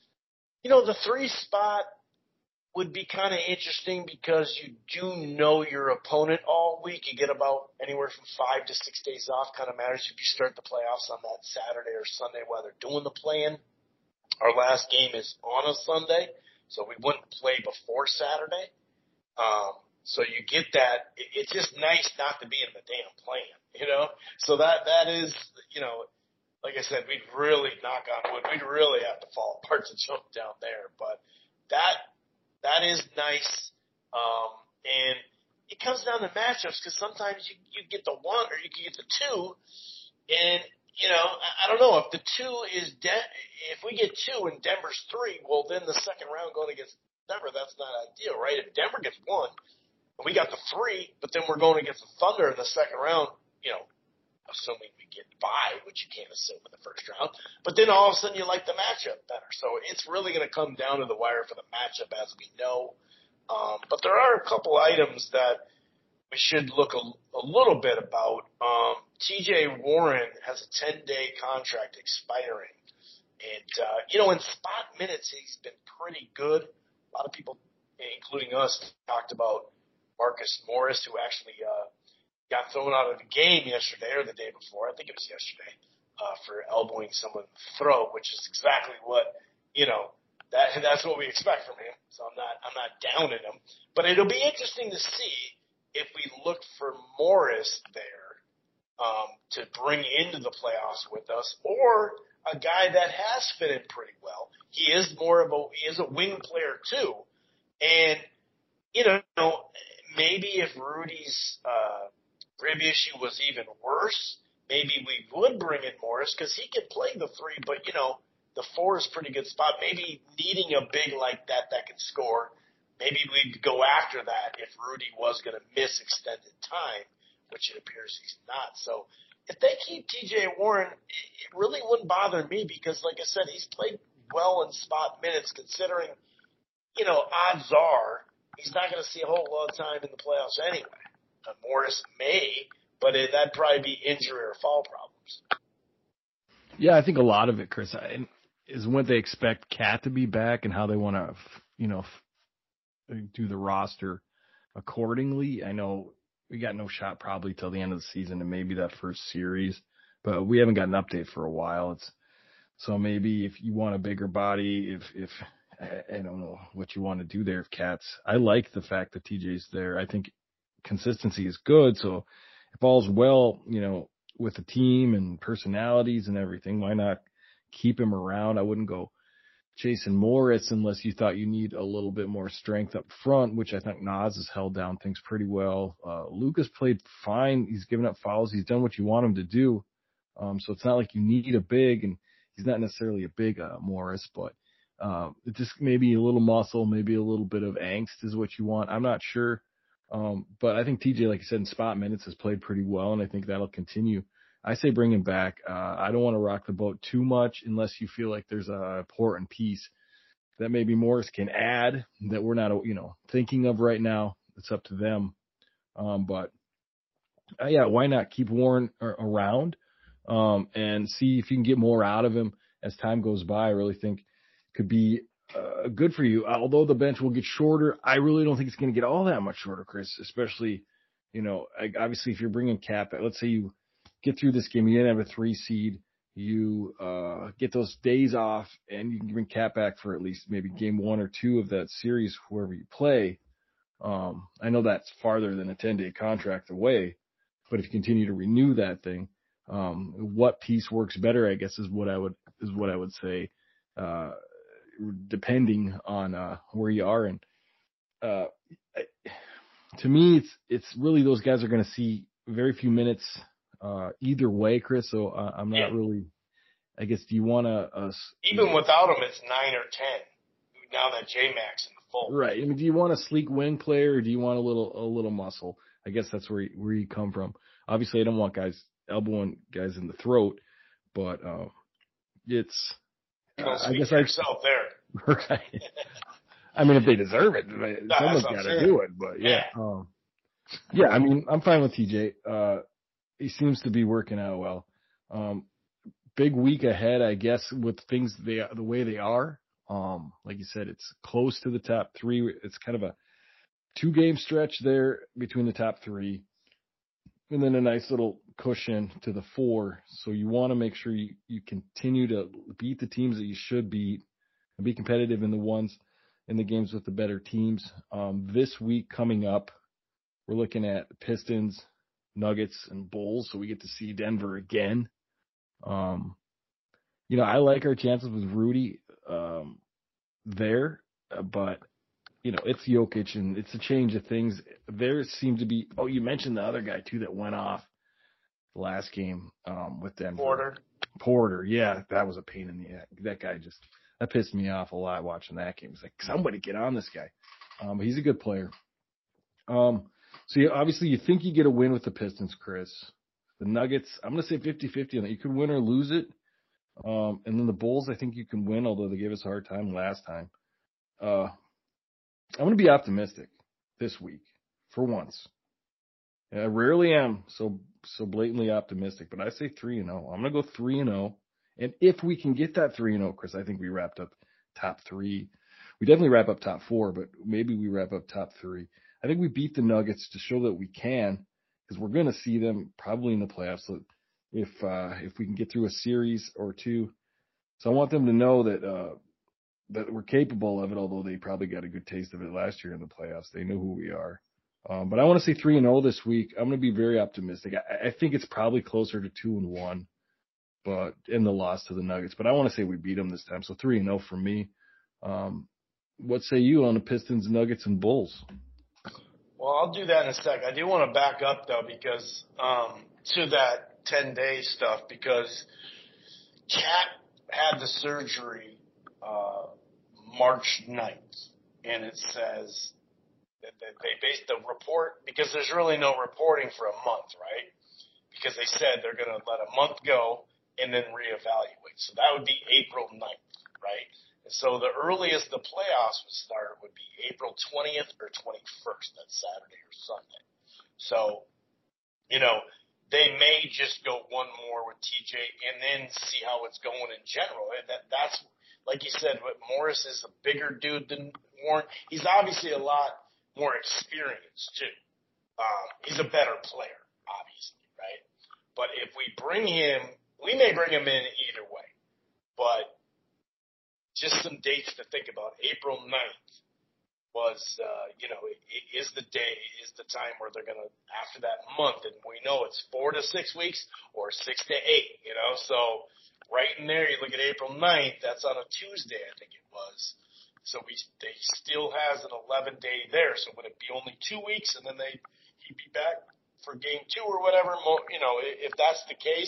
S1: you know, the three spot would be kind of interesting because you do know your opponent all week. You get about anywhere from five to six days off. Kind of matters if you start the playoffs on that Saturday or Sunday while they're doing the play-in. Our last game is on a Sunday, so we wouldn't play before Saturday. Um, so you get that. It's just nice not to be in the damn play-in, you know? So that that is, you know, like I said, we'd really knock on wood. We'd really have to fall apart to jump down there. But that That is nice, um, and it comes down to matchups because sometimes you, you get the one or you can get the two, and, you know, I, I don't know, if the two is De- – if we get two and Denver's three, well, then the second round going against Denver, that's not ideal, right? If Denver gets one and we got the three, but then we're going against the Thunder in the second round, you know, assuming we get by, which you can't assume in the first round. But then all of a sudden you like the matchup better. So it's really going to come down to the wire for the matchup, as we know. Um, but there are a couple items that we should look a, a little bit about. Um, T J Warren has a ten-day contract expiring. And, uh, you know, in spot minutes, he's been pretty good. A lot of people, including us, talked about Marcus Morris, who actually uh, – got thrown out of the game yesterday or the day before. I think it was yesterday uh, for elbowing someone in the throat, which is exactly what, you know, that that's what we expect from him. So I'm not I'm not downing him. But it'll be interesting to see if we look for Morris there um, to bring into the playoffs with us, or a guy that has fit in pretty well. He is more of a he is a wing player too, and you know maybe if Rudy's uh, rib issue was even worse, maybe we would bring in Morris because he can play the three, but, you know, the four is a pretty good spot. Maybe needing a big like that that can score, maybe we'd go after that if Rudy was going to miss extended time, which it appears he's not. So if they keep T J Warren, it really wouldn't bother me because, like I said, he's played well in spot minutes considering, you know, odds are he's not going to see a whole lot of time in the playoffs anyway. Uh, Morris may, but it, that'd probably be injury or foul problems.
S2: Yeah, I think a lot of it, Chris, is when they expect Cat to be back and how they want to, you know, do the roster accordingly. I know we got no shot probably till the end of the season and maybe that first series, but we haven't got an update for a while. It's so maybe if you want a bigger body, if if I, I don't know what you want to do there. If Cat's, I like the fact that T J's there. I think consistency is good. So if all's well, you know, with the team and personalities and everything, why not keep him around? I wouldn't go chasing Morris unless you thought you need a little bit more strength up front, which I think Nas has held down things pretty well. Uh, Lucas played fine. He's given up fouls. He's done what you want him to do. Um, so it's not like you need a big, and he's not necessarily a big uh, Morris, but uh, it just maybe a little muscle, maybe a little bit of angst is what you want. I'm not sure. Um, but I think T J, like I said, in spot minutes has played pretty well, and I think that'll continue. I say bring him back. Uh, I don't want to rock the boat too much unless you feel like there's a important piece that maybe Morris can add that we're not, you know, thinking of right now. It's up to them. Um, but uh, yeah, why not keep Warren around um, and see if you can get more out of him as time goes by. I really think could be uh, good for you. Although the bench will get shorter, I really don't think it's going to get all that much shorter, Chris. Especially, you know, obviously if you're bringing Cap, let's say you get through this game, you didn't have a three seed, you uh, get those days off, and you can bring Cap back for at least maybe game one or two of that series, wherever you play. Um, I know that's farther than a ten-day contract away, but if you continue to renew that thing, um, what piece works better, I guess, is what I would is what I would say, uh, depending on uh, where you are. And uh, to me, it's it's really those guys are going to see very few minutes uh, either way, Chris. So uh, I'm not yeah. really. I guess do you want to uh,
S1: even without him, it's nine or ten. Now that J-Max in the fold,
S2: right? I mean, do you want a sleek wing player, or do you want a little a little muscle? I guess that's where you, where you come from. Obviously, I don't want guys elbowing guys in the throat, but uh, it's.
S1: You don't uh, speak I guess for I, yourself there.
S2: Right. I mean, if they deserve it, no, someone's got to do it. But yeah, yeah. Um, yeah. I mean, I'm fine with T J. Uh, he seems to be working out well. Um, big week ahead, I guess, with things they the way they are. Um, like you said, it's close to the top three. It's kind of a two game stretch there between the top three, and then a nice little cushion to the four. So you want to make sure you, you continue to beat the teams that you should beat and be competitive in the ones in the games with the better teams. Um, this week coming up, we're looking at Pistons, Nuggets, and Bulls. So we get to see Denver again. Um, you know, I like our chances with Rudy um, there, uh, but you know, it's Jokic and it's a change of things. There seemed to be, oh, you mentioned the other guy too that went off the last game um, with Denver.
S1: Porter.
S2: Porter, yeah, that was a pain in the neck. That guy just, that pissed me off a lot watching that game. It's like, somebody get on this guy. Um, but he's a good player. Um, so you, obviously you think you get a win with the Pistons, Chris. The Nuggets, I'm going to say fifty-fifty on that. You could win or lose it. Um, and then the Bulls, I think you can win, although they gave us a hard time last time. Uh, I'm going to be optimistic this week for once. I rarely am so so blatantly optimistic, but I say three and zero. I'm going to go three and zero, and if we can get that three and zero, Chris, I think we wrapped up top three. We definitely wrap up top four, but maybe we wrap up top three. I think we beat the Nuggets to show that we can, because we're going to see them probably in the playoffs. So if uh, if we can get through a series or two, so I want them to know that. Uh, that we're capable of it, although they probably got a good taste of it last year in the playoffs. They know who we are. Um, but I want to say three and oh this week. I'm going to be very optimistic. I, I think it's probably closer to two and one, but in the loss to the Nuggets. But I want to say we beat them this time. So three and oh for me. Um, what say you on the Pistons, Nuggets, and Bulls?
S1: Well, I'll do that in a sec. I do want to back up though, because um, to that ten day stuff, because Cat had the surgery uh, March ninth, and it says that they based the report, because there's really no reporting for a month, right? Because they said they're going to let a month go and then reevaluate. So that would be April ninth, right? And so the earliest the playoffs would start would be April twentieth or twenty-first, that's Saturday or Sunday. So, you know, they may just go one more with T J and then see how it's going in general. And that that's like you said, Morris is a bigger dude than Warren. He's obviously a lot more experienced too. Um, he's a better player, obviously, right? But if we bring him, we may bring him in either way. But just some dates to think about. April ninth was, uh, you know, is the day, is the time where they're going to, after that month, and we know it's four to six weeks or six to eight, you know, so right in there, you look at April ninth, that's on a Tuesday, I think it was. So we, they still has an eleven day there. So would it be only two weeks and then they, he'd be back for game two or whatever? You know, if that's the case,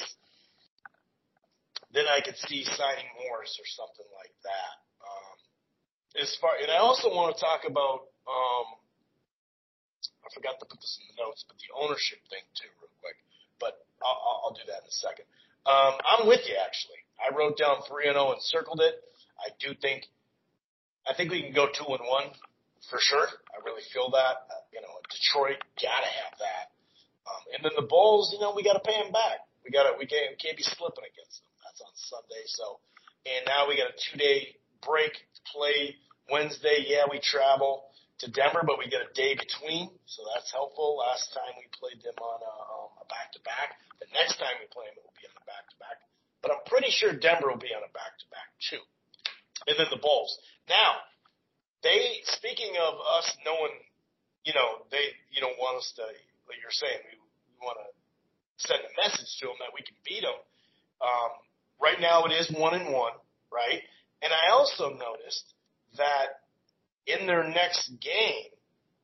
S1: then I could see signing Morris or something like that. Um, as far, and I also want to talk about, um, I forgot to put this in the notes, but the ownership thing too, real quick. But I'll, I'll do that in a second. Um, I'm with you, actually. I wrote down three and oh and circled it. I do think, I think we can go two and one for sure. I really feel that. Uh, you know, Detroit gotta have that. Um, and then the Bulls, you know, we gotta pay them back. We gotta, we can't, we can't be slipping against them. That's on Sunday. So, and now we got a two day break, play Wednesday. Yeah, we travel to Denver, but we get a day between, so that's helpful. Last time we played them on a, um, a back-to-back. The next time we play them, it will be on a back-to-back. But I'm pretty sure Denver will be on a back-to-back, too. And then the Bulls. Now, they, speaking of us knowing, you know, they, you don't want us to, like you're saying, we, we want to send a message to them that we can beat them. Um, right now it is one and one, right? And I also noticed that in their next game,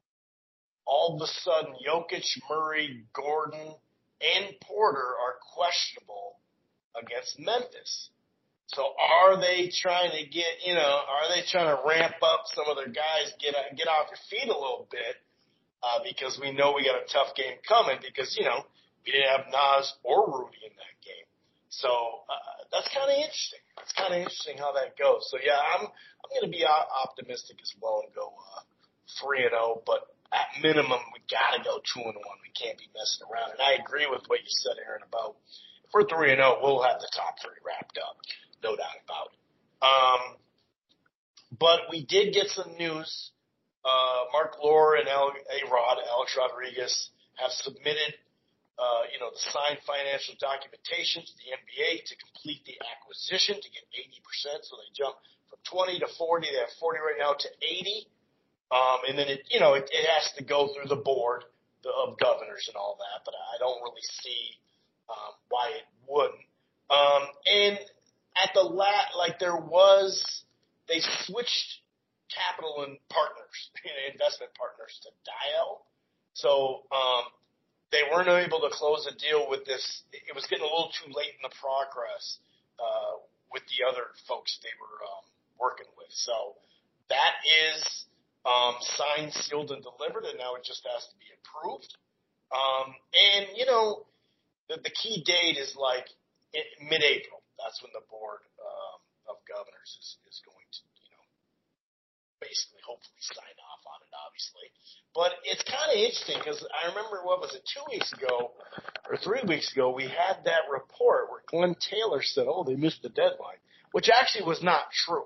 S1: all of a sudden Jokic, Murray, Gordon, and Porter are questionable against Memphis. So are they trying to get, you know, are they trying to ramp up some of their guys, get get off their feet a little bit, uh, because we know we got a tough game coming because, you know, we didn't have Nas or Rudy in that game. So uh, that's kind of interesting. It's kind of interesting how that goes. So, yeah, I'm I'm going to be optimistic as well and go uh, three and oh, but at minimum, we got to go two and one. We can't be messing around. And I agree with what you said, Aaron, about if we're three and oh, we'll have the top three wrapped up, no doubt about it. Um, but we did get some news. Uh, Mark Lore and A-Rod, Alex Rodriguez, have submitted Uh, you know, the signed financial documentation to the N B A to complete the acquisition to get eighty percent. So they jump from twenty to forty. They have forty right now to eighty. Um, and then it, you know, it, it has to go through the board of governors and all that, but I don't really see, um, why it wouldn't. Um, and at the la- like there was, they switched capital and partners, investment partners to Dial. So, um, they weren't able to close a deal with this. It was getting a little too late in the progress uh, with the other folks they were um, working with. So that is um, signed, sealed, and delivered, and now it just has to be approved. Um, and, you know, the, the key date is like mid-April. That's when the board um, of governors is, is going to, you know, basically hopefully sign off on it, obviously. But it's kind of interesting because I remember, what was it, two weeks ago or three weeks ago, we had that report where Glenn Taylor said, oh, they missed the deadline, which actually was not true.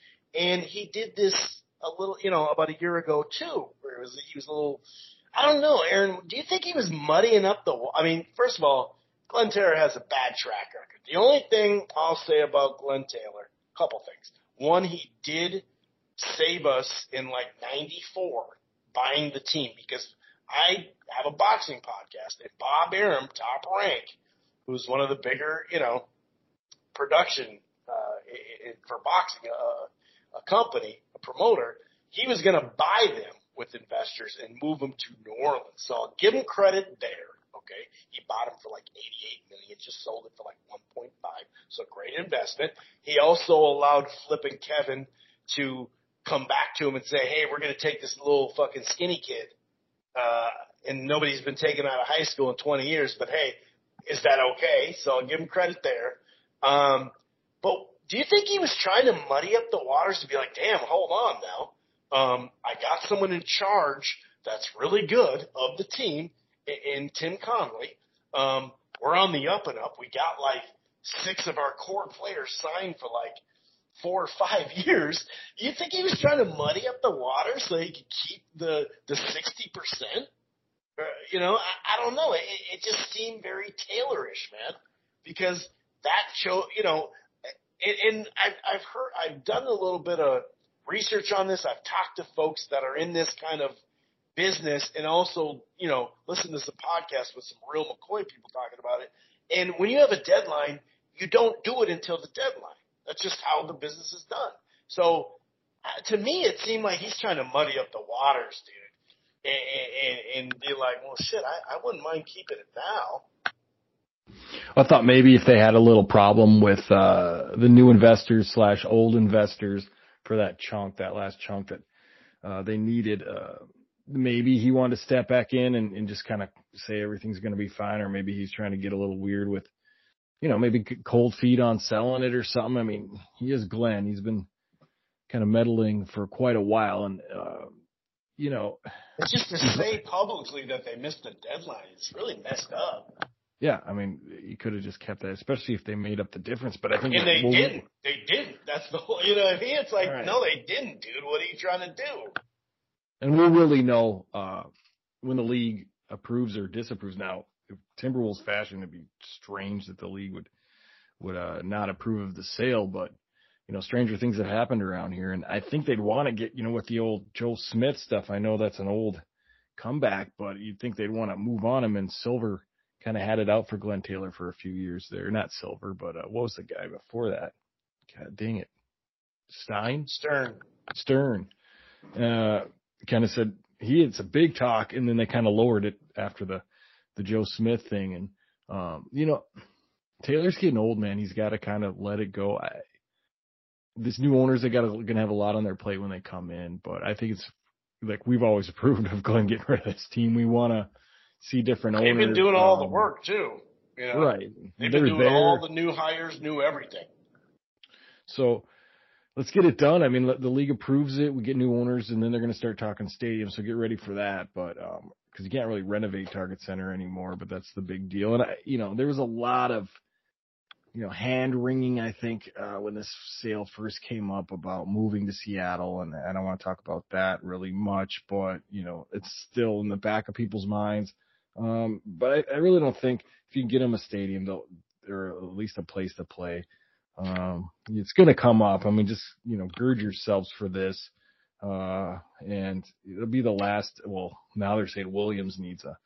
S1: And he did this a little, you know, about a year ago too, where it was, he was a little, I don't know, Aaron, do you think he was muddying up the, I mean, first of all, Glenn Taylor has a bad track record. The only thing I'll say about Glenn Taylor, a couple things. One, he did save us in like ninety-four buying the team, because I have a boxing podcast, and Bob Arum, Top Rank, who's one of the bigger, you know, production uh, in, for boxing, uh, a company, a promoter, he was going to buy them with investors and move them to New Orleans. So I'll give him credit there. Okay, he bought them for like eighty-eight million dollars, just sold it for like one point five. So great investment. He also allowed Flippin' Kevin to come back to him and say, hey, we're going to take this little fucking skinny kid, uh, and nobody's been taken out of high school in twenty years, but hey, is that okay? So I'll give him credit there. Um, but do you think he was trying to muddy up the waters to be like, damn, hold on now. Um, I got someone in charge that's really good of the team in, in Tim Conley. Um, we're on the up and up. We got like six of our core players signed for like four or five years. Do you think he was trying to muddy up the water so he could keep the the sixty percent? Uh, you know, I, I don't know. It, it just seemed very Taylorish, man, because that show, you know, and, and I've, I've heard, I've done a little bit of research on this. I've talked to folks that are in this kind of business, and also, you know, listen to some podcasts with some real McCoy people talking about it. And when you have a deadline, you don't do it until the deadline. That's just how the business is done. So uh, to me, it seemed like he's trying to muddy up the waters, dude, and, and, and be like, well, shit, I, I wouldn't mind keeping it now.
S2: I thought maybe if they had a little problem with uh, the new investors slash old investors for that chunk, that last chunk that uh, they needed, uh, maybe he wanted to step back in and, and just kind of say everything's going to be fine, or maybe he's trying to get a little weird with, you know, maybe cold feet on selling it or something. I mean, he is Glenn. He's been kind of meddling for quite a while, and uh, you know,
S1: it's just to say publicly that they missed the deadline. It's really messed up.
S2: Yeah, I mean, you could have just kept that, especially if they made up the difference. But I think
S1: and they
S2: we'll,
S1: didn't. They didn't. That's the whole. You know what I mean? It's like,
S2: right.
S1: no, they didn't, dude. What are you trying to do?
S2: And we'll really know uh, when the league approves or disapproves. Now, if Timberwolves fashion, it'd be strange that the league would would uh, not approve of the sale, but you know, stranger things have happened around here, and I think they'd want to get, you know, with the old Joe Smith stuff. I know that's an old comeback, but you'd think they'd want to move on him. And Silver kind of had it out for Glenn Taylor for a few years there. Not Silver, but uh, what was the guy before that? God dang it, Stein,
S1: Stern,
S2: Stern. Uh, kind of said he had some big talk, and then they kind of lowered it after the the Joe Smith thing. And um, you know, Taylor's getting old, man. He's got to kind of let it go. I, this new owners, they got to going to have a lot on their plate when they come in, but I think it's like we've always approved of Glenn getting rid of this team. We want to see different
S1: They've
S2: owners.
S1: They've been doing all
S2: um,
S1: the work too, you know?
S2: Right?
S1: They've
S2: They're
S1: been doing
S2: there.
S1: all the new hires, new everything.
S2: So let's get it done. I mean, the league approves it. We get new owners, and then they're going to start talking stadium. So get ready for that. But um, because you can't really renovate Target Center anymore, but that's the big deal. And I, you know, there was a lot of, you know, hand wringing, I think, uh, when this sale first came up about moving to Seattle. And I don't want to talk about that really much, but, you know, it's still in the back of people's minds. Um, but I, I really don't think if you can get them a stadium, they'll, or at least a place to play, um, it's going to come up. I mean, just, you know, gird yourselves for this. Uh, and it'll be the last. Well, now they're saying Williams needs a,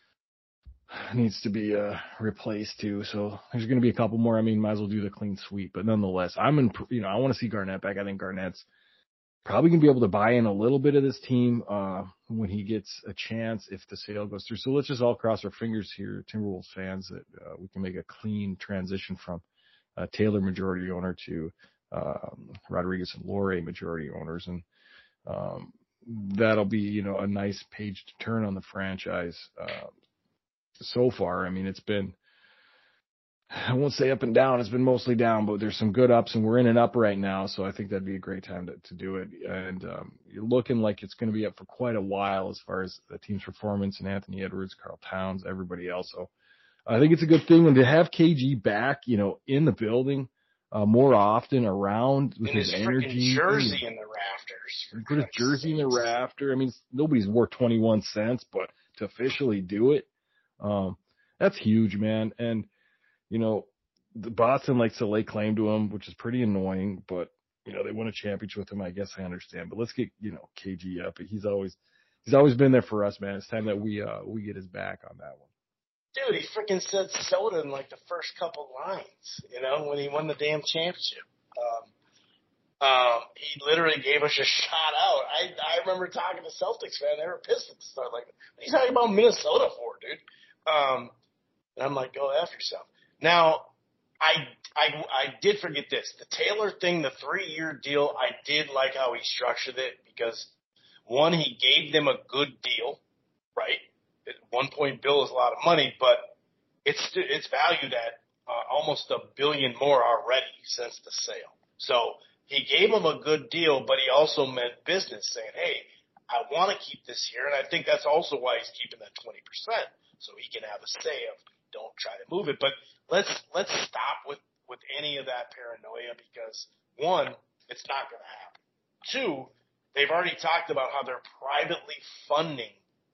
S2: needs to be uh, replaced too. So there's going to be a couple more. I mean, might as well do the clean sweep. But nonetheless, I'm in. You know, I want to see Garnett back. I think Garnett's probably going to be able to buy in a little bit of this team uh, when he gets a chance if the sale goes through. So let's just all cross our fingers here, Timberwolves fans, that uh, we can make a clean transition from uh, Taylor majority owner to um, Rodriguez and Lore majority owners, and um, that'll be, you know, a nice page to turn on the franchise. Uh, So far, I mean, it's been, I won't say up and down. It's been mostly down, but there's some good ups, and we're in an up right now. So I think that'd be a great time to, to do it. And um, you're looking like it's going to be up for quite a while as far as the team's performance and Anthony Edwards, Karl Towns, everybody else. So I think it's a good thing. And to have K G back, you know, in the building uh, more often around with
S1: in
S2: his,
S1: his
S2: energy.
S1: jersey in the rafters.
S2: Put his jersey in the rafter. I mean, nobody's worth twenty-one cents, but to officially do it, Um, that's huge, man. And, you know, the Boston likes to lay claim to him, which is pretty annoying, but, you know, they won a championship with him. I guess I understand, but let's get, you know, K G up. He's always, he's always been there for us, man. It's time that we, uh, we get his back on that one.
S1: Dude, he freaking said soda in like the first couple lines, you know, when he won the damn championship. Um, um, he literally gave us a shout out. I, I remember talking to Celtics fan. They were pissed at the start. Like, what are you talking about Minnesota for, dude? Um, and I'm like, go F yourself. Now, I, I, I did forget this. The Taylor thing, the three-year deal, I did like how he structured it because, one, he gave them a good deal, right? One point bill is a lot of money, but it's it's valued at uh, almost a billion more already since the sale. So he gave them a good deal, but he also meant business, saying, hey, I want to keep this here, and I think that's also why he's keeping that twenty percent, so he can have a say of don't try to move it. But let's let's stop with, with any of that paranoia because, one, it's not going to happen. Two, they've already talked about how they're privately funding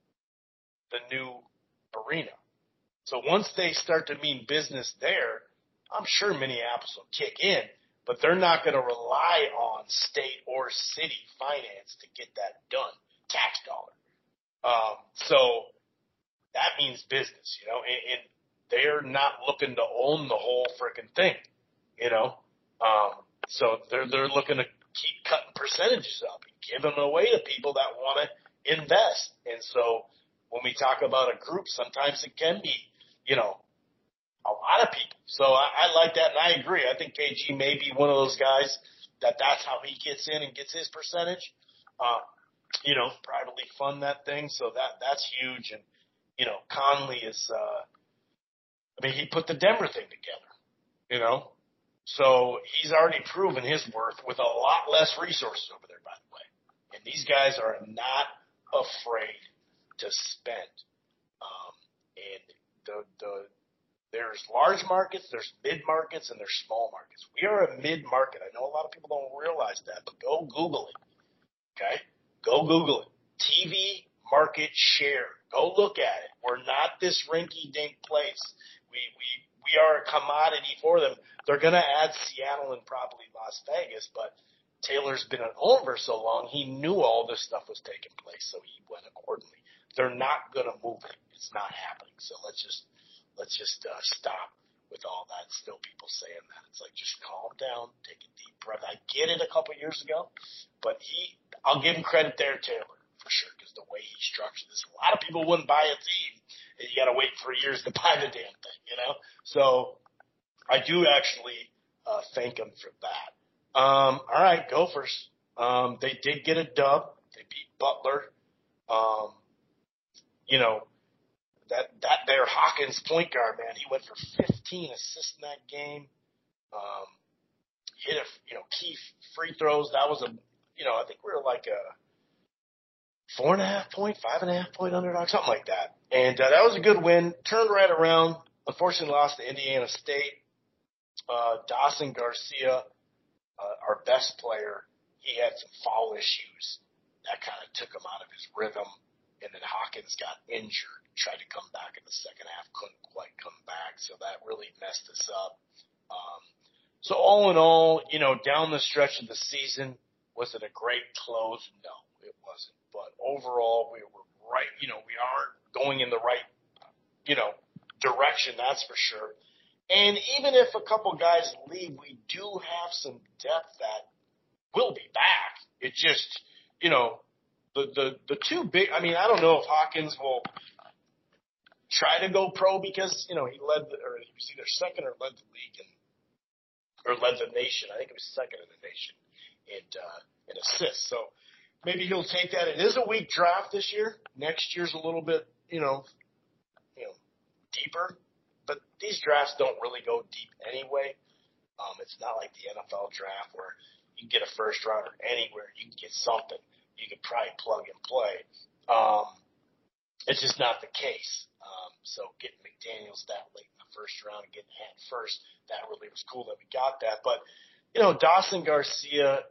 S1: the new arena. So once they start to mean business there, I'm sure Minneapolis will kick in, but they're not going to rely on state or city finance to get that done, tax dollar. Um, so that means business, you know, and, and they're not looking to own the whole freaking thing, you know. Um, so they're they're looking to keep cutting percentages up and giving away to people that want to invest. And so when we talk about a group, sometimes it can be, you know, a lot of people. So I, I like that, and I agree. I think K G may be one of those guys that that's how he gets in and gets his percentage. Uh, you know, privately fund that thing. So that that's huge. And, you know, Conley is, uh, I mean, he put the Denver thing together, you know. So he's already proven his worth with a lot less resources over there, by the way. And these guys are not afraid to spend. Um, and the, the There's large markets, there's mid markets, and there's small markets. We are a mid market. I know a lot of people don't realize that, but go Google it. Okay? Go Google it. T V market share. Go look at it. We're not this rinky-dink place. We we we are a commodity for them. They're going to add Seattle and probably Las Vegas, but Taylor's been an owner for so long, he knew all this stuff was taking place, so he went accordingly. They're not going to move it. It's not happening. So let's just let's just uh, stop with all that. Still people saying that. It's like, just calm down, take a deep breath. I get it a couple years ago, but he, I'll give him credit there, Taylor, for sure, because the way he structured this, a lot of people wouldn't buy a team, and you got to wait three years to buy the damn thing, you know? So I do actually uh, thank him for that. Um, all right, Gophers. Um, they did get a dub. They beat Butler. Um, you know, that that there Hawkins point guard, man, he went for fifteen assists in that game. Um, hit a you know key free throws. That was a you know I think we were like a four and a half point, five and a half point underdog, something like that. And uh, that was a good win. Turned right around. Unfortunately, lost to Indiana State. Uh, Dawson Garcia, uh, our best player, he had some foul issues that kind of took him out of his rhythm. And then Hawkins got injured, tried to come back in the second half, couldn't quite come back. So that really messed us up. Um, so all in all, you know, down the stretch of the season, was it a great close? No, it wasn't. But overall, we were right. You know, we are going in the right, you know, direction, that's for sure. And even if a couple guys leave, we do have some depth that will be back. It just, you know, The, the the two big, I mean, I don't know if Hawkins will try to go pro because, you know, he led, the, or he was either second or led the league and, or led the nation. I think it was second in the nation in, uh, in assists. So maybe he'll take that. It is a weak draft this year. Next year's a little bit, you know, you know, deeper. But these drafts don't really go deep anyway. Um, it's not like the N F L draft where you can get a first rounder anywhere. You can get something. You could probably plug and play. Um, it's just not the case. Um, so getting McDaniels that late in the first round and getting Hat first, that really was cool that we got that. But, you know, Dawson Garcia,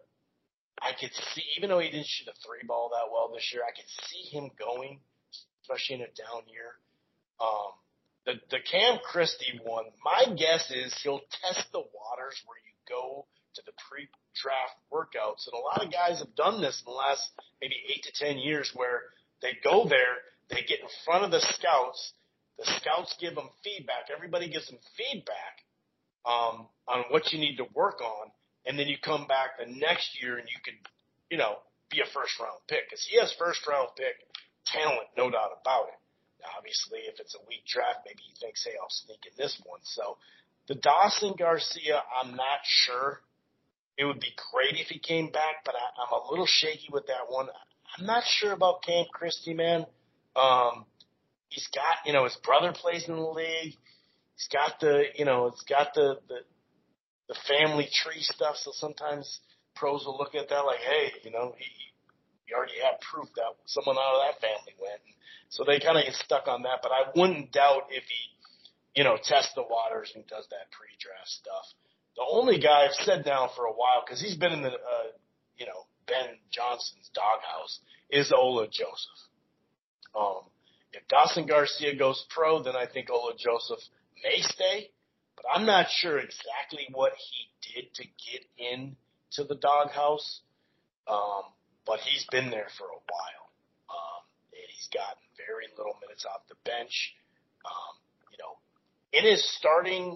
S1: I could see, even though he didn't shoot a three ball that well this year, I could see him going, especially in a down year. Um, the, the Cam Christie one, my guess is he'll test the waters where you go to the pre-draft workouts. And a lot of guys have done this in the last maybe eight to ten years where they go there, they get in front of the scouts, the scouts give them feedback. Everybody gives them feedback um, on what you need to work on, and then you come back the next year and you can, you know, be a first-round pick. Because he has first-round pick talent, no doubt about it. Now, obviously, if it's a weak draft, maybe he thinks, hey, I'll sneak in this one. So the Dawson Garcia, I'm not sure. It would be great if he came back, but I, I'm a little shaky with that one. I'm not sure about Cam Christie, man. Um, he's got, you know, his brother plays in the league. He's got the, you know, it's got the, the, the family tree stuff. So sometimes pros will look at that like, hey, you know, he, he already had proof that someone out of that family went. So they kind of get stuck on that. But I wouldn't doubt if he, you know, tests the waters and does that pre-draft stuff. The only guy I've said now for a while, because he's been in the, uh, you know, Ben Johnson's doghouse, is Ola Joseph. Um, if Dawson Garcia goes pro, then I think Ola Joseph may stay, but I'm not sure exactly what he did to get into the doghouse. Um, but he's been there for a while, um, and he's gotten very little minutes off the bench. Um, you know, in his starting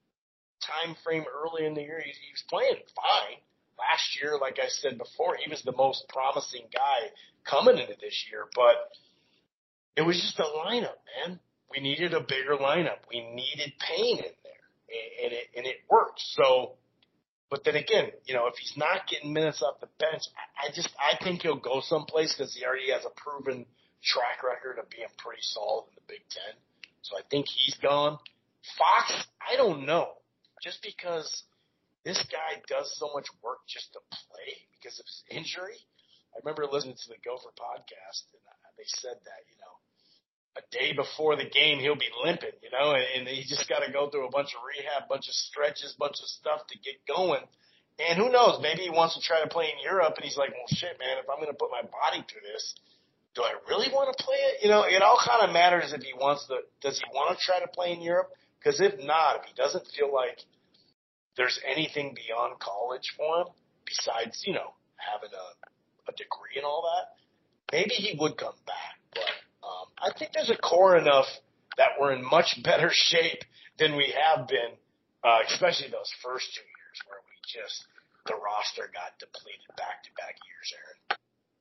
S1: time frame early in the year, he, he was playing fine. Last year, like I said before, he was the most promising guy coming into this year, but it was just a lineup, man. We needed a bigger lineup. We needed Payne in there, and, and it and it worked. So, but then again, you know, if he's not getting minutes off the bench, I, I just I think he'll go someplace because he already has a proven track record of being pretty solid in the Big Ten. So I think he's gone. Fox, I don't know, just because this guy does so much work just to play because of his injury. I remember listening to the Gopher podcast, and they said that, you know, a day before the game, he'll be limping, you know, and, and he just got to go through a bunch of rehab, bunch of stretches, bunch of stuff to get going. And who knows, maybe he wants to try to play in Europe, and he's like, well, shit, man, if I'm going to put my body through this, do I really want to play it? You know, it all kind of matters if he wants to, does he want to try to play in Europe? Because if not, if he doesn't feel like there's anything beyond college for him, besides, you know, having a, a degree and all that, maybe he would come back. But um, I think there's a core enough that we're in much better shape than we have been, uh, especially those first two years where we just, the roster got depleted back-to-back years, Aaron.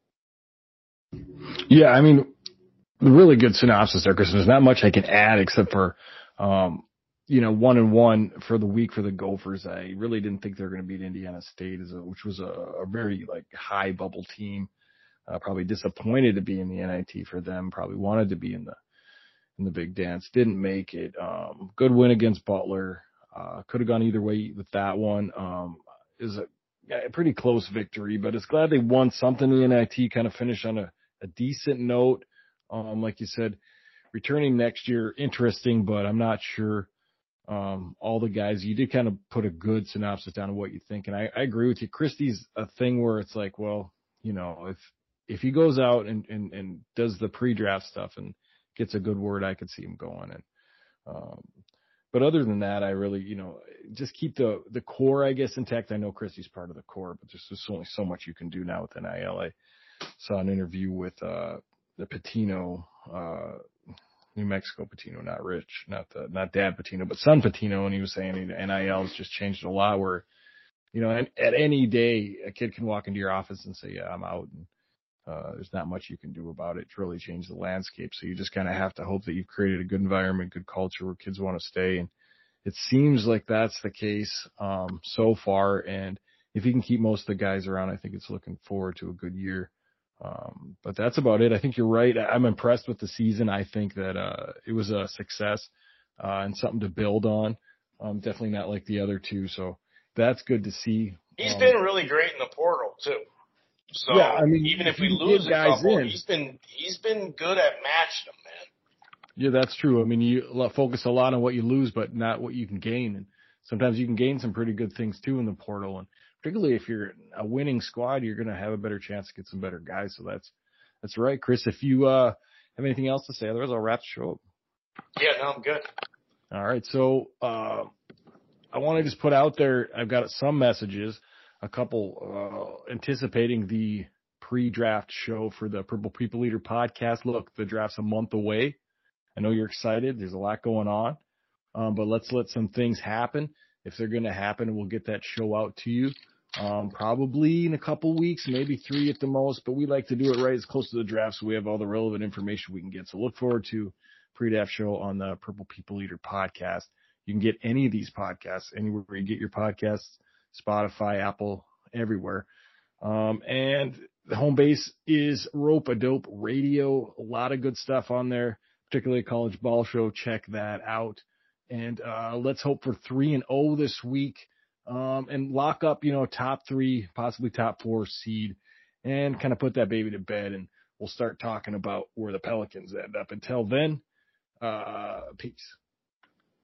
S2: Yeah, I mean, really good synopsis there, Chris. There's not much I can add except for, um, you know, one and one for the week for the Gophers. I really didn't think they were going to beat Indiana State, as a, which was a, a very like high bubble team. Uh, probably disappointed to be in the N I T for them. Probably wanted to be in the in the big dance. Didn't make it. Um, good win against Butler. Uh, could have gone either way with that one. Um, is a, a pretty close victory, but it's glad they won something in the N I T. Kind of finished on a, a decent note. Um, like you said, returning next year, interesting, but I'm not sure. Um, all the guys, you did kind of put a good synopsis down of what you think. And I, I agree with you. Christie's a thing where it's like, well, you know, if, if he goes out and, and, and does the pre-draft stuff and gets a good word, I could see him going. And, um, but other than that, I really, you know, just keep the, the core, I guess, intact. I know Christie's part of the core, but there's just only so much you can do now with N I L. I saw an interview with, uh, the Patino, uh, New Mexico Patino, not Rich, not the, not Dad Patino, but Son Patino. And he was saying N I L has just changed a lot where, you know, and at any day a kid can walk into your office and say, yeah, I'm out. And, uh, there's not much you can do about it. It's really changed the landscape. So you just kind of have to hope that you've created a good environment, good culture where kids want to stay. And it seems like that's the case, um, so far. And if you can keep most of the guys around, I think it's looking forward to a good year. Um, but that's about it. I think you're right. I'm impressed with the season. I think that, uh, it was a success, uh, and something to build on. Um, definitely not like the other two. So that's good to see.
S1: He's
S2: um,
S1: been really great in the portal too. So
S2: yeah, I mean,
S1: even if,
S2: if
S1: we
S2: you
S1: lose a
S2: guys
S1: couple,
S2: in,
S1: he's been, he's been good at matching them, man.
S2: Yeah, that's true. I mean, you focus a lot on what you lose, but not what you can gain. And sometimes you can gain some pretty good things too in the portal. And particularly if you're a winning squad, you're going to have a better chance to get some better guys. So that's, that's right, Chris. If you, uh, have anything else to say, otherwise I'll wrap the show up.
S1: Yeah, no, I'm good.
S2: All right. So, uh, I want to just put out there, I've got some messages, a couple, uh, anticipating the pre-draft show for the Purple People Eater podcast. Look, the draft's a month away. I know you're excited. There's a lot going on, um, but let's let some things happen. If they're going to happen, we'll get that show out to you, um, probably in a couple weeks, maybe three at the most, but we like to do it right as close to the draft so we have all the relevant information we can get. So look forward to pre-draft show on the Purple People Eater podcast. You can get any of these podcasts anywhere you get your podcasts, Spotify, Apple, everywhere. Um, and the home base is Rope-A-Dope Radio. A lot of good stuff on there, particularly College Ball Show. Check that out. And uh, let's hope for three and oh this week, um, and lock up, you know, top three, possibly top four seed, and kind of put that baby to bed. And we'll start talking about where the Pelicans end up. Until then, uh, peace.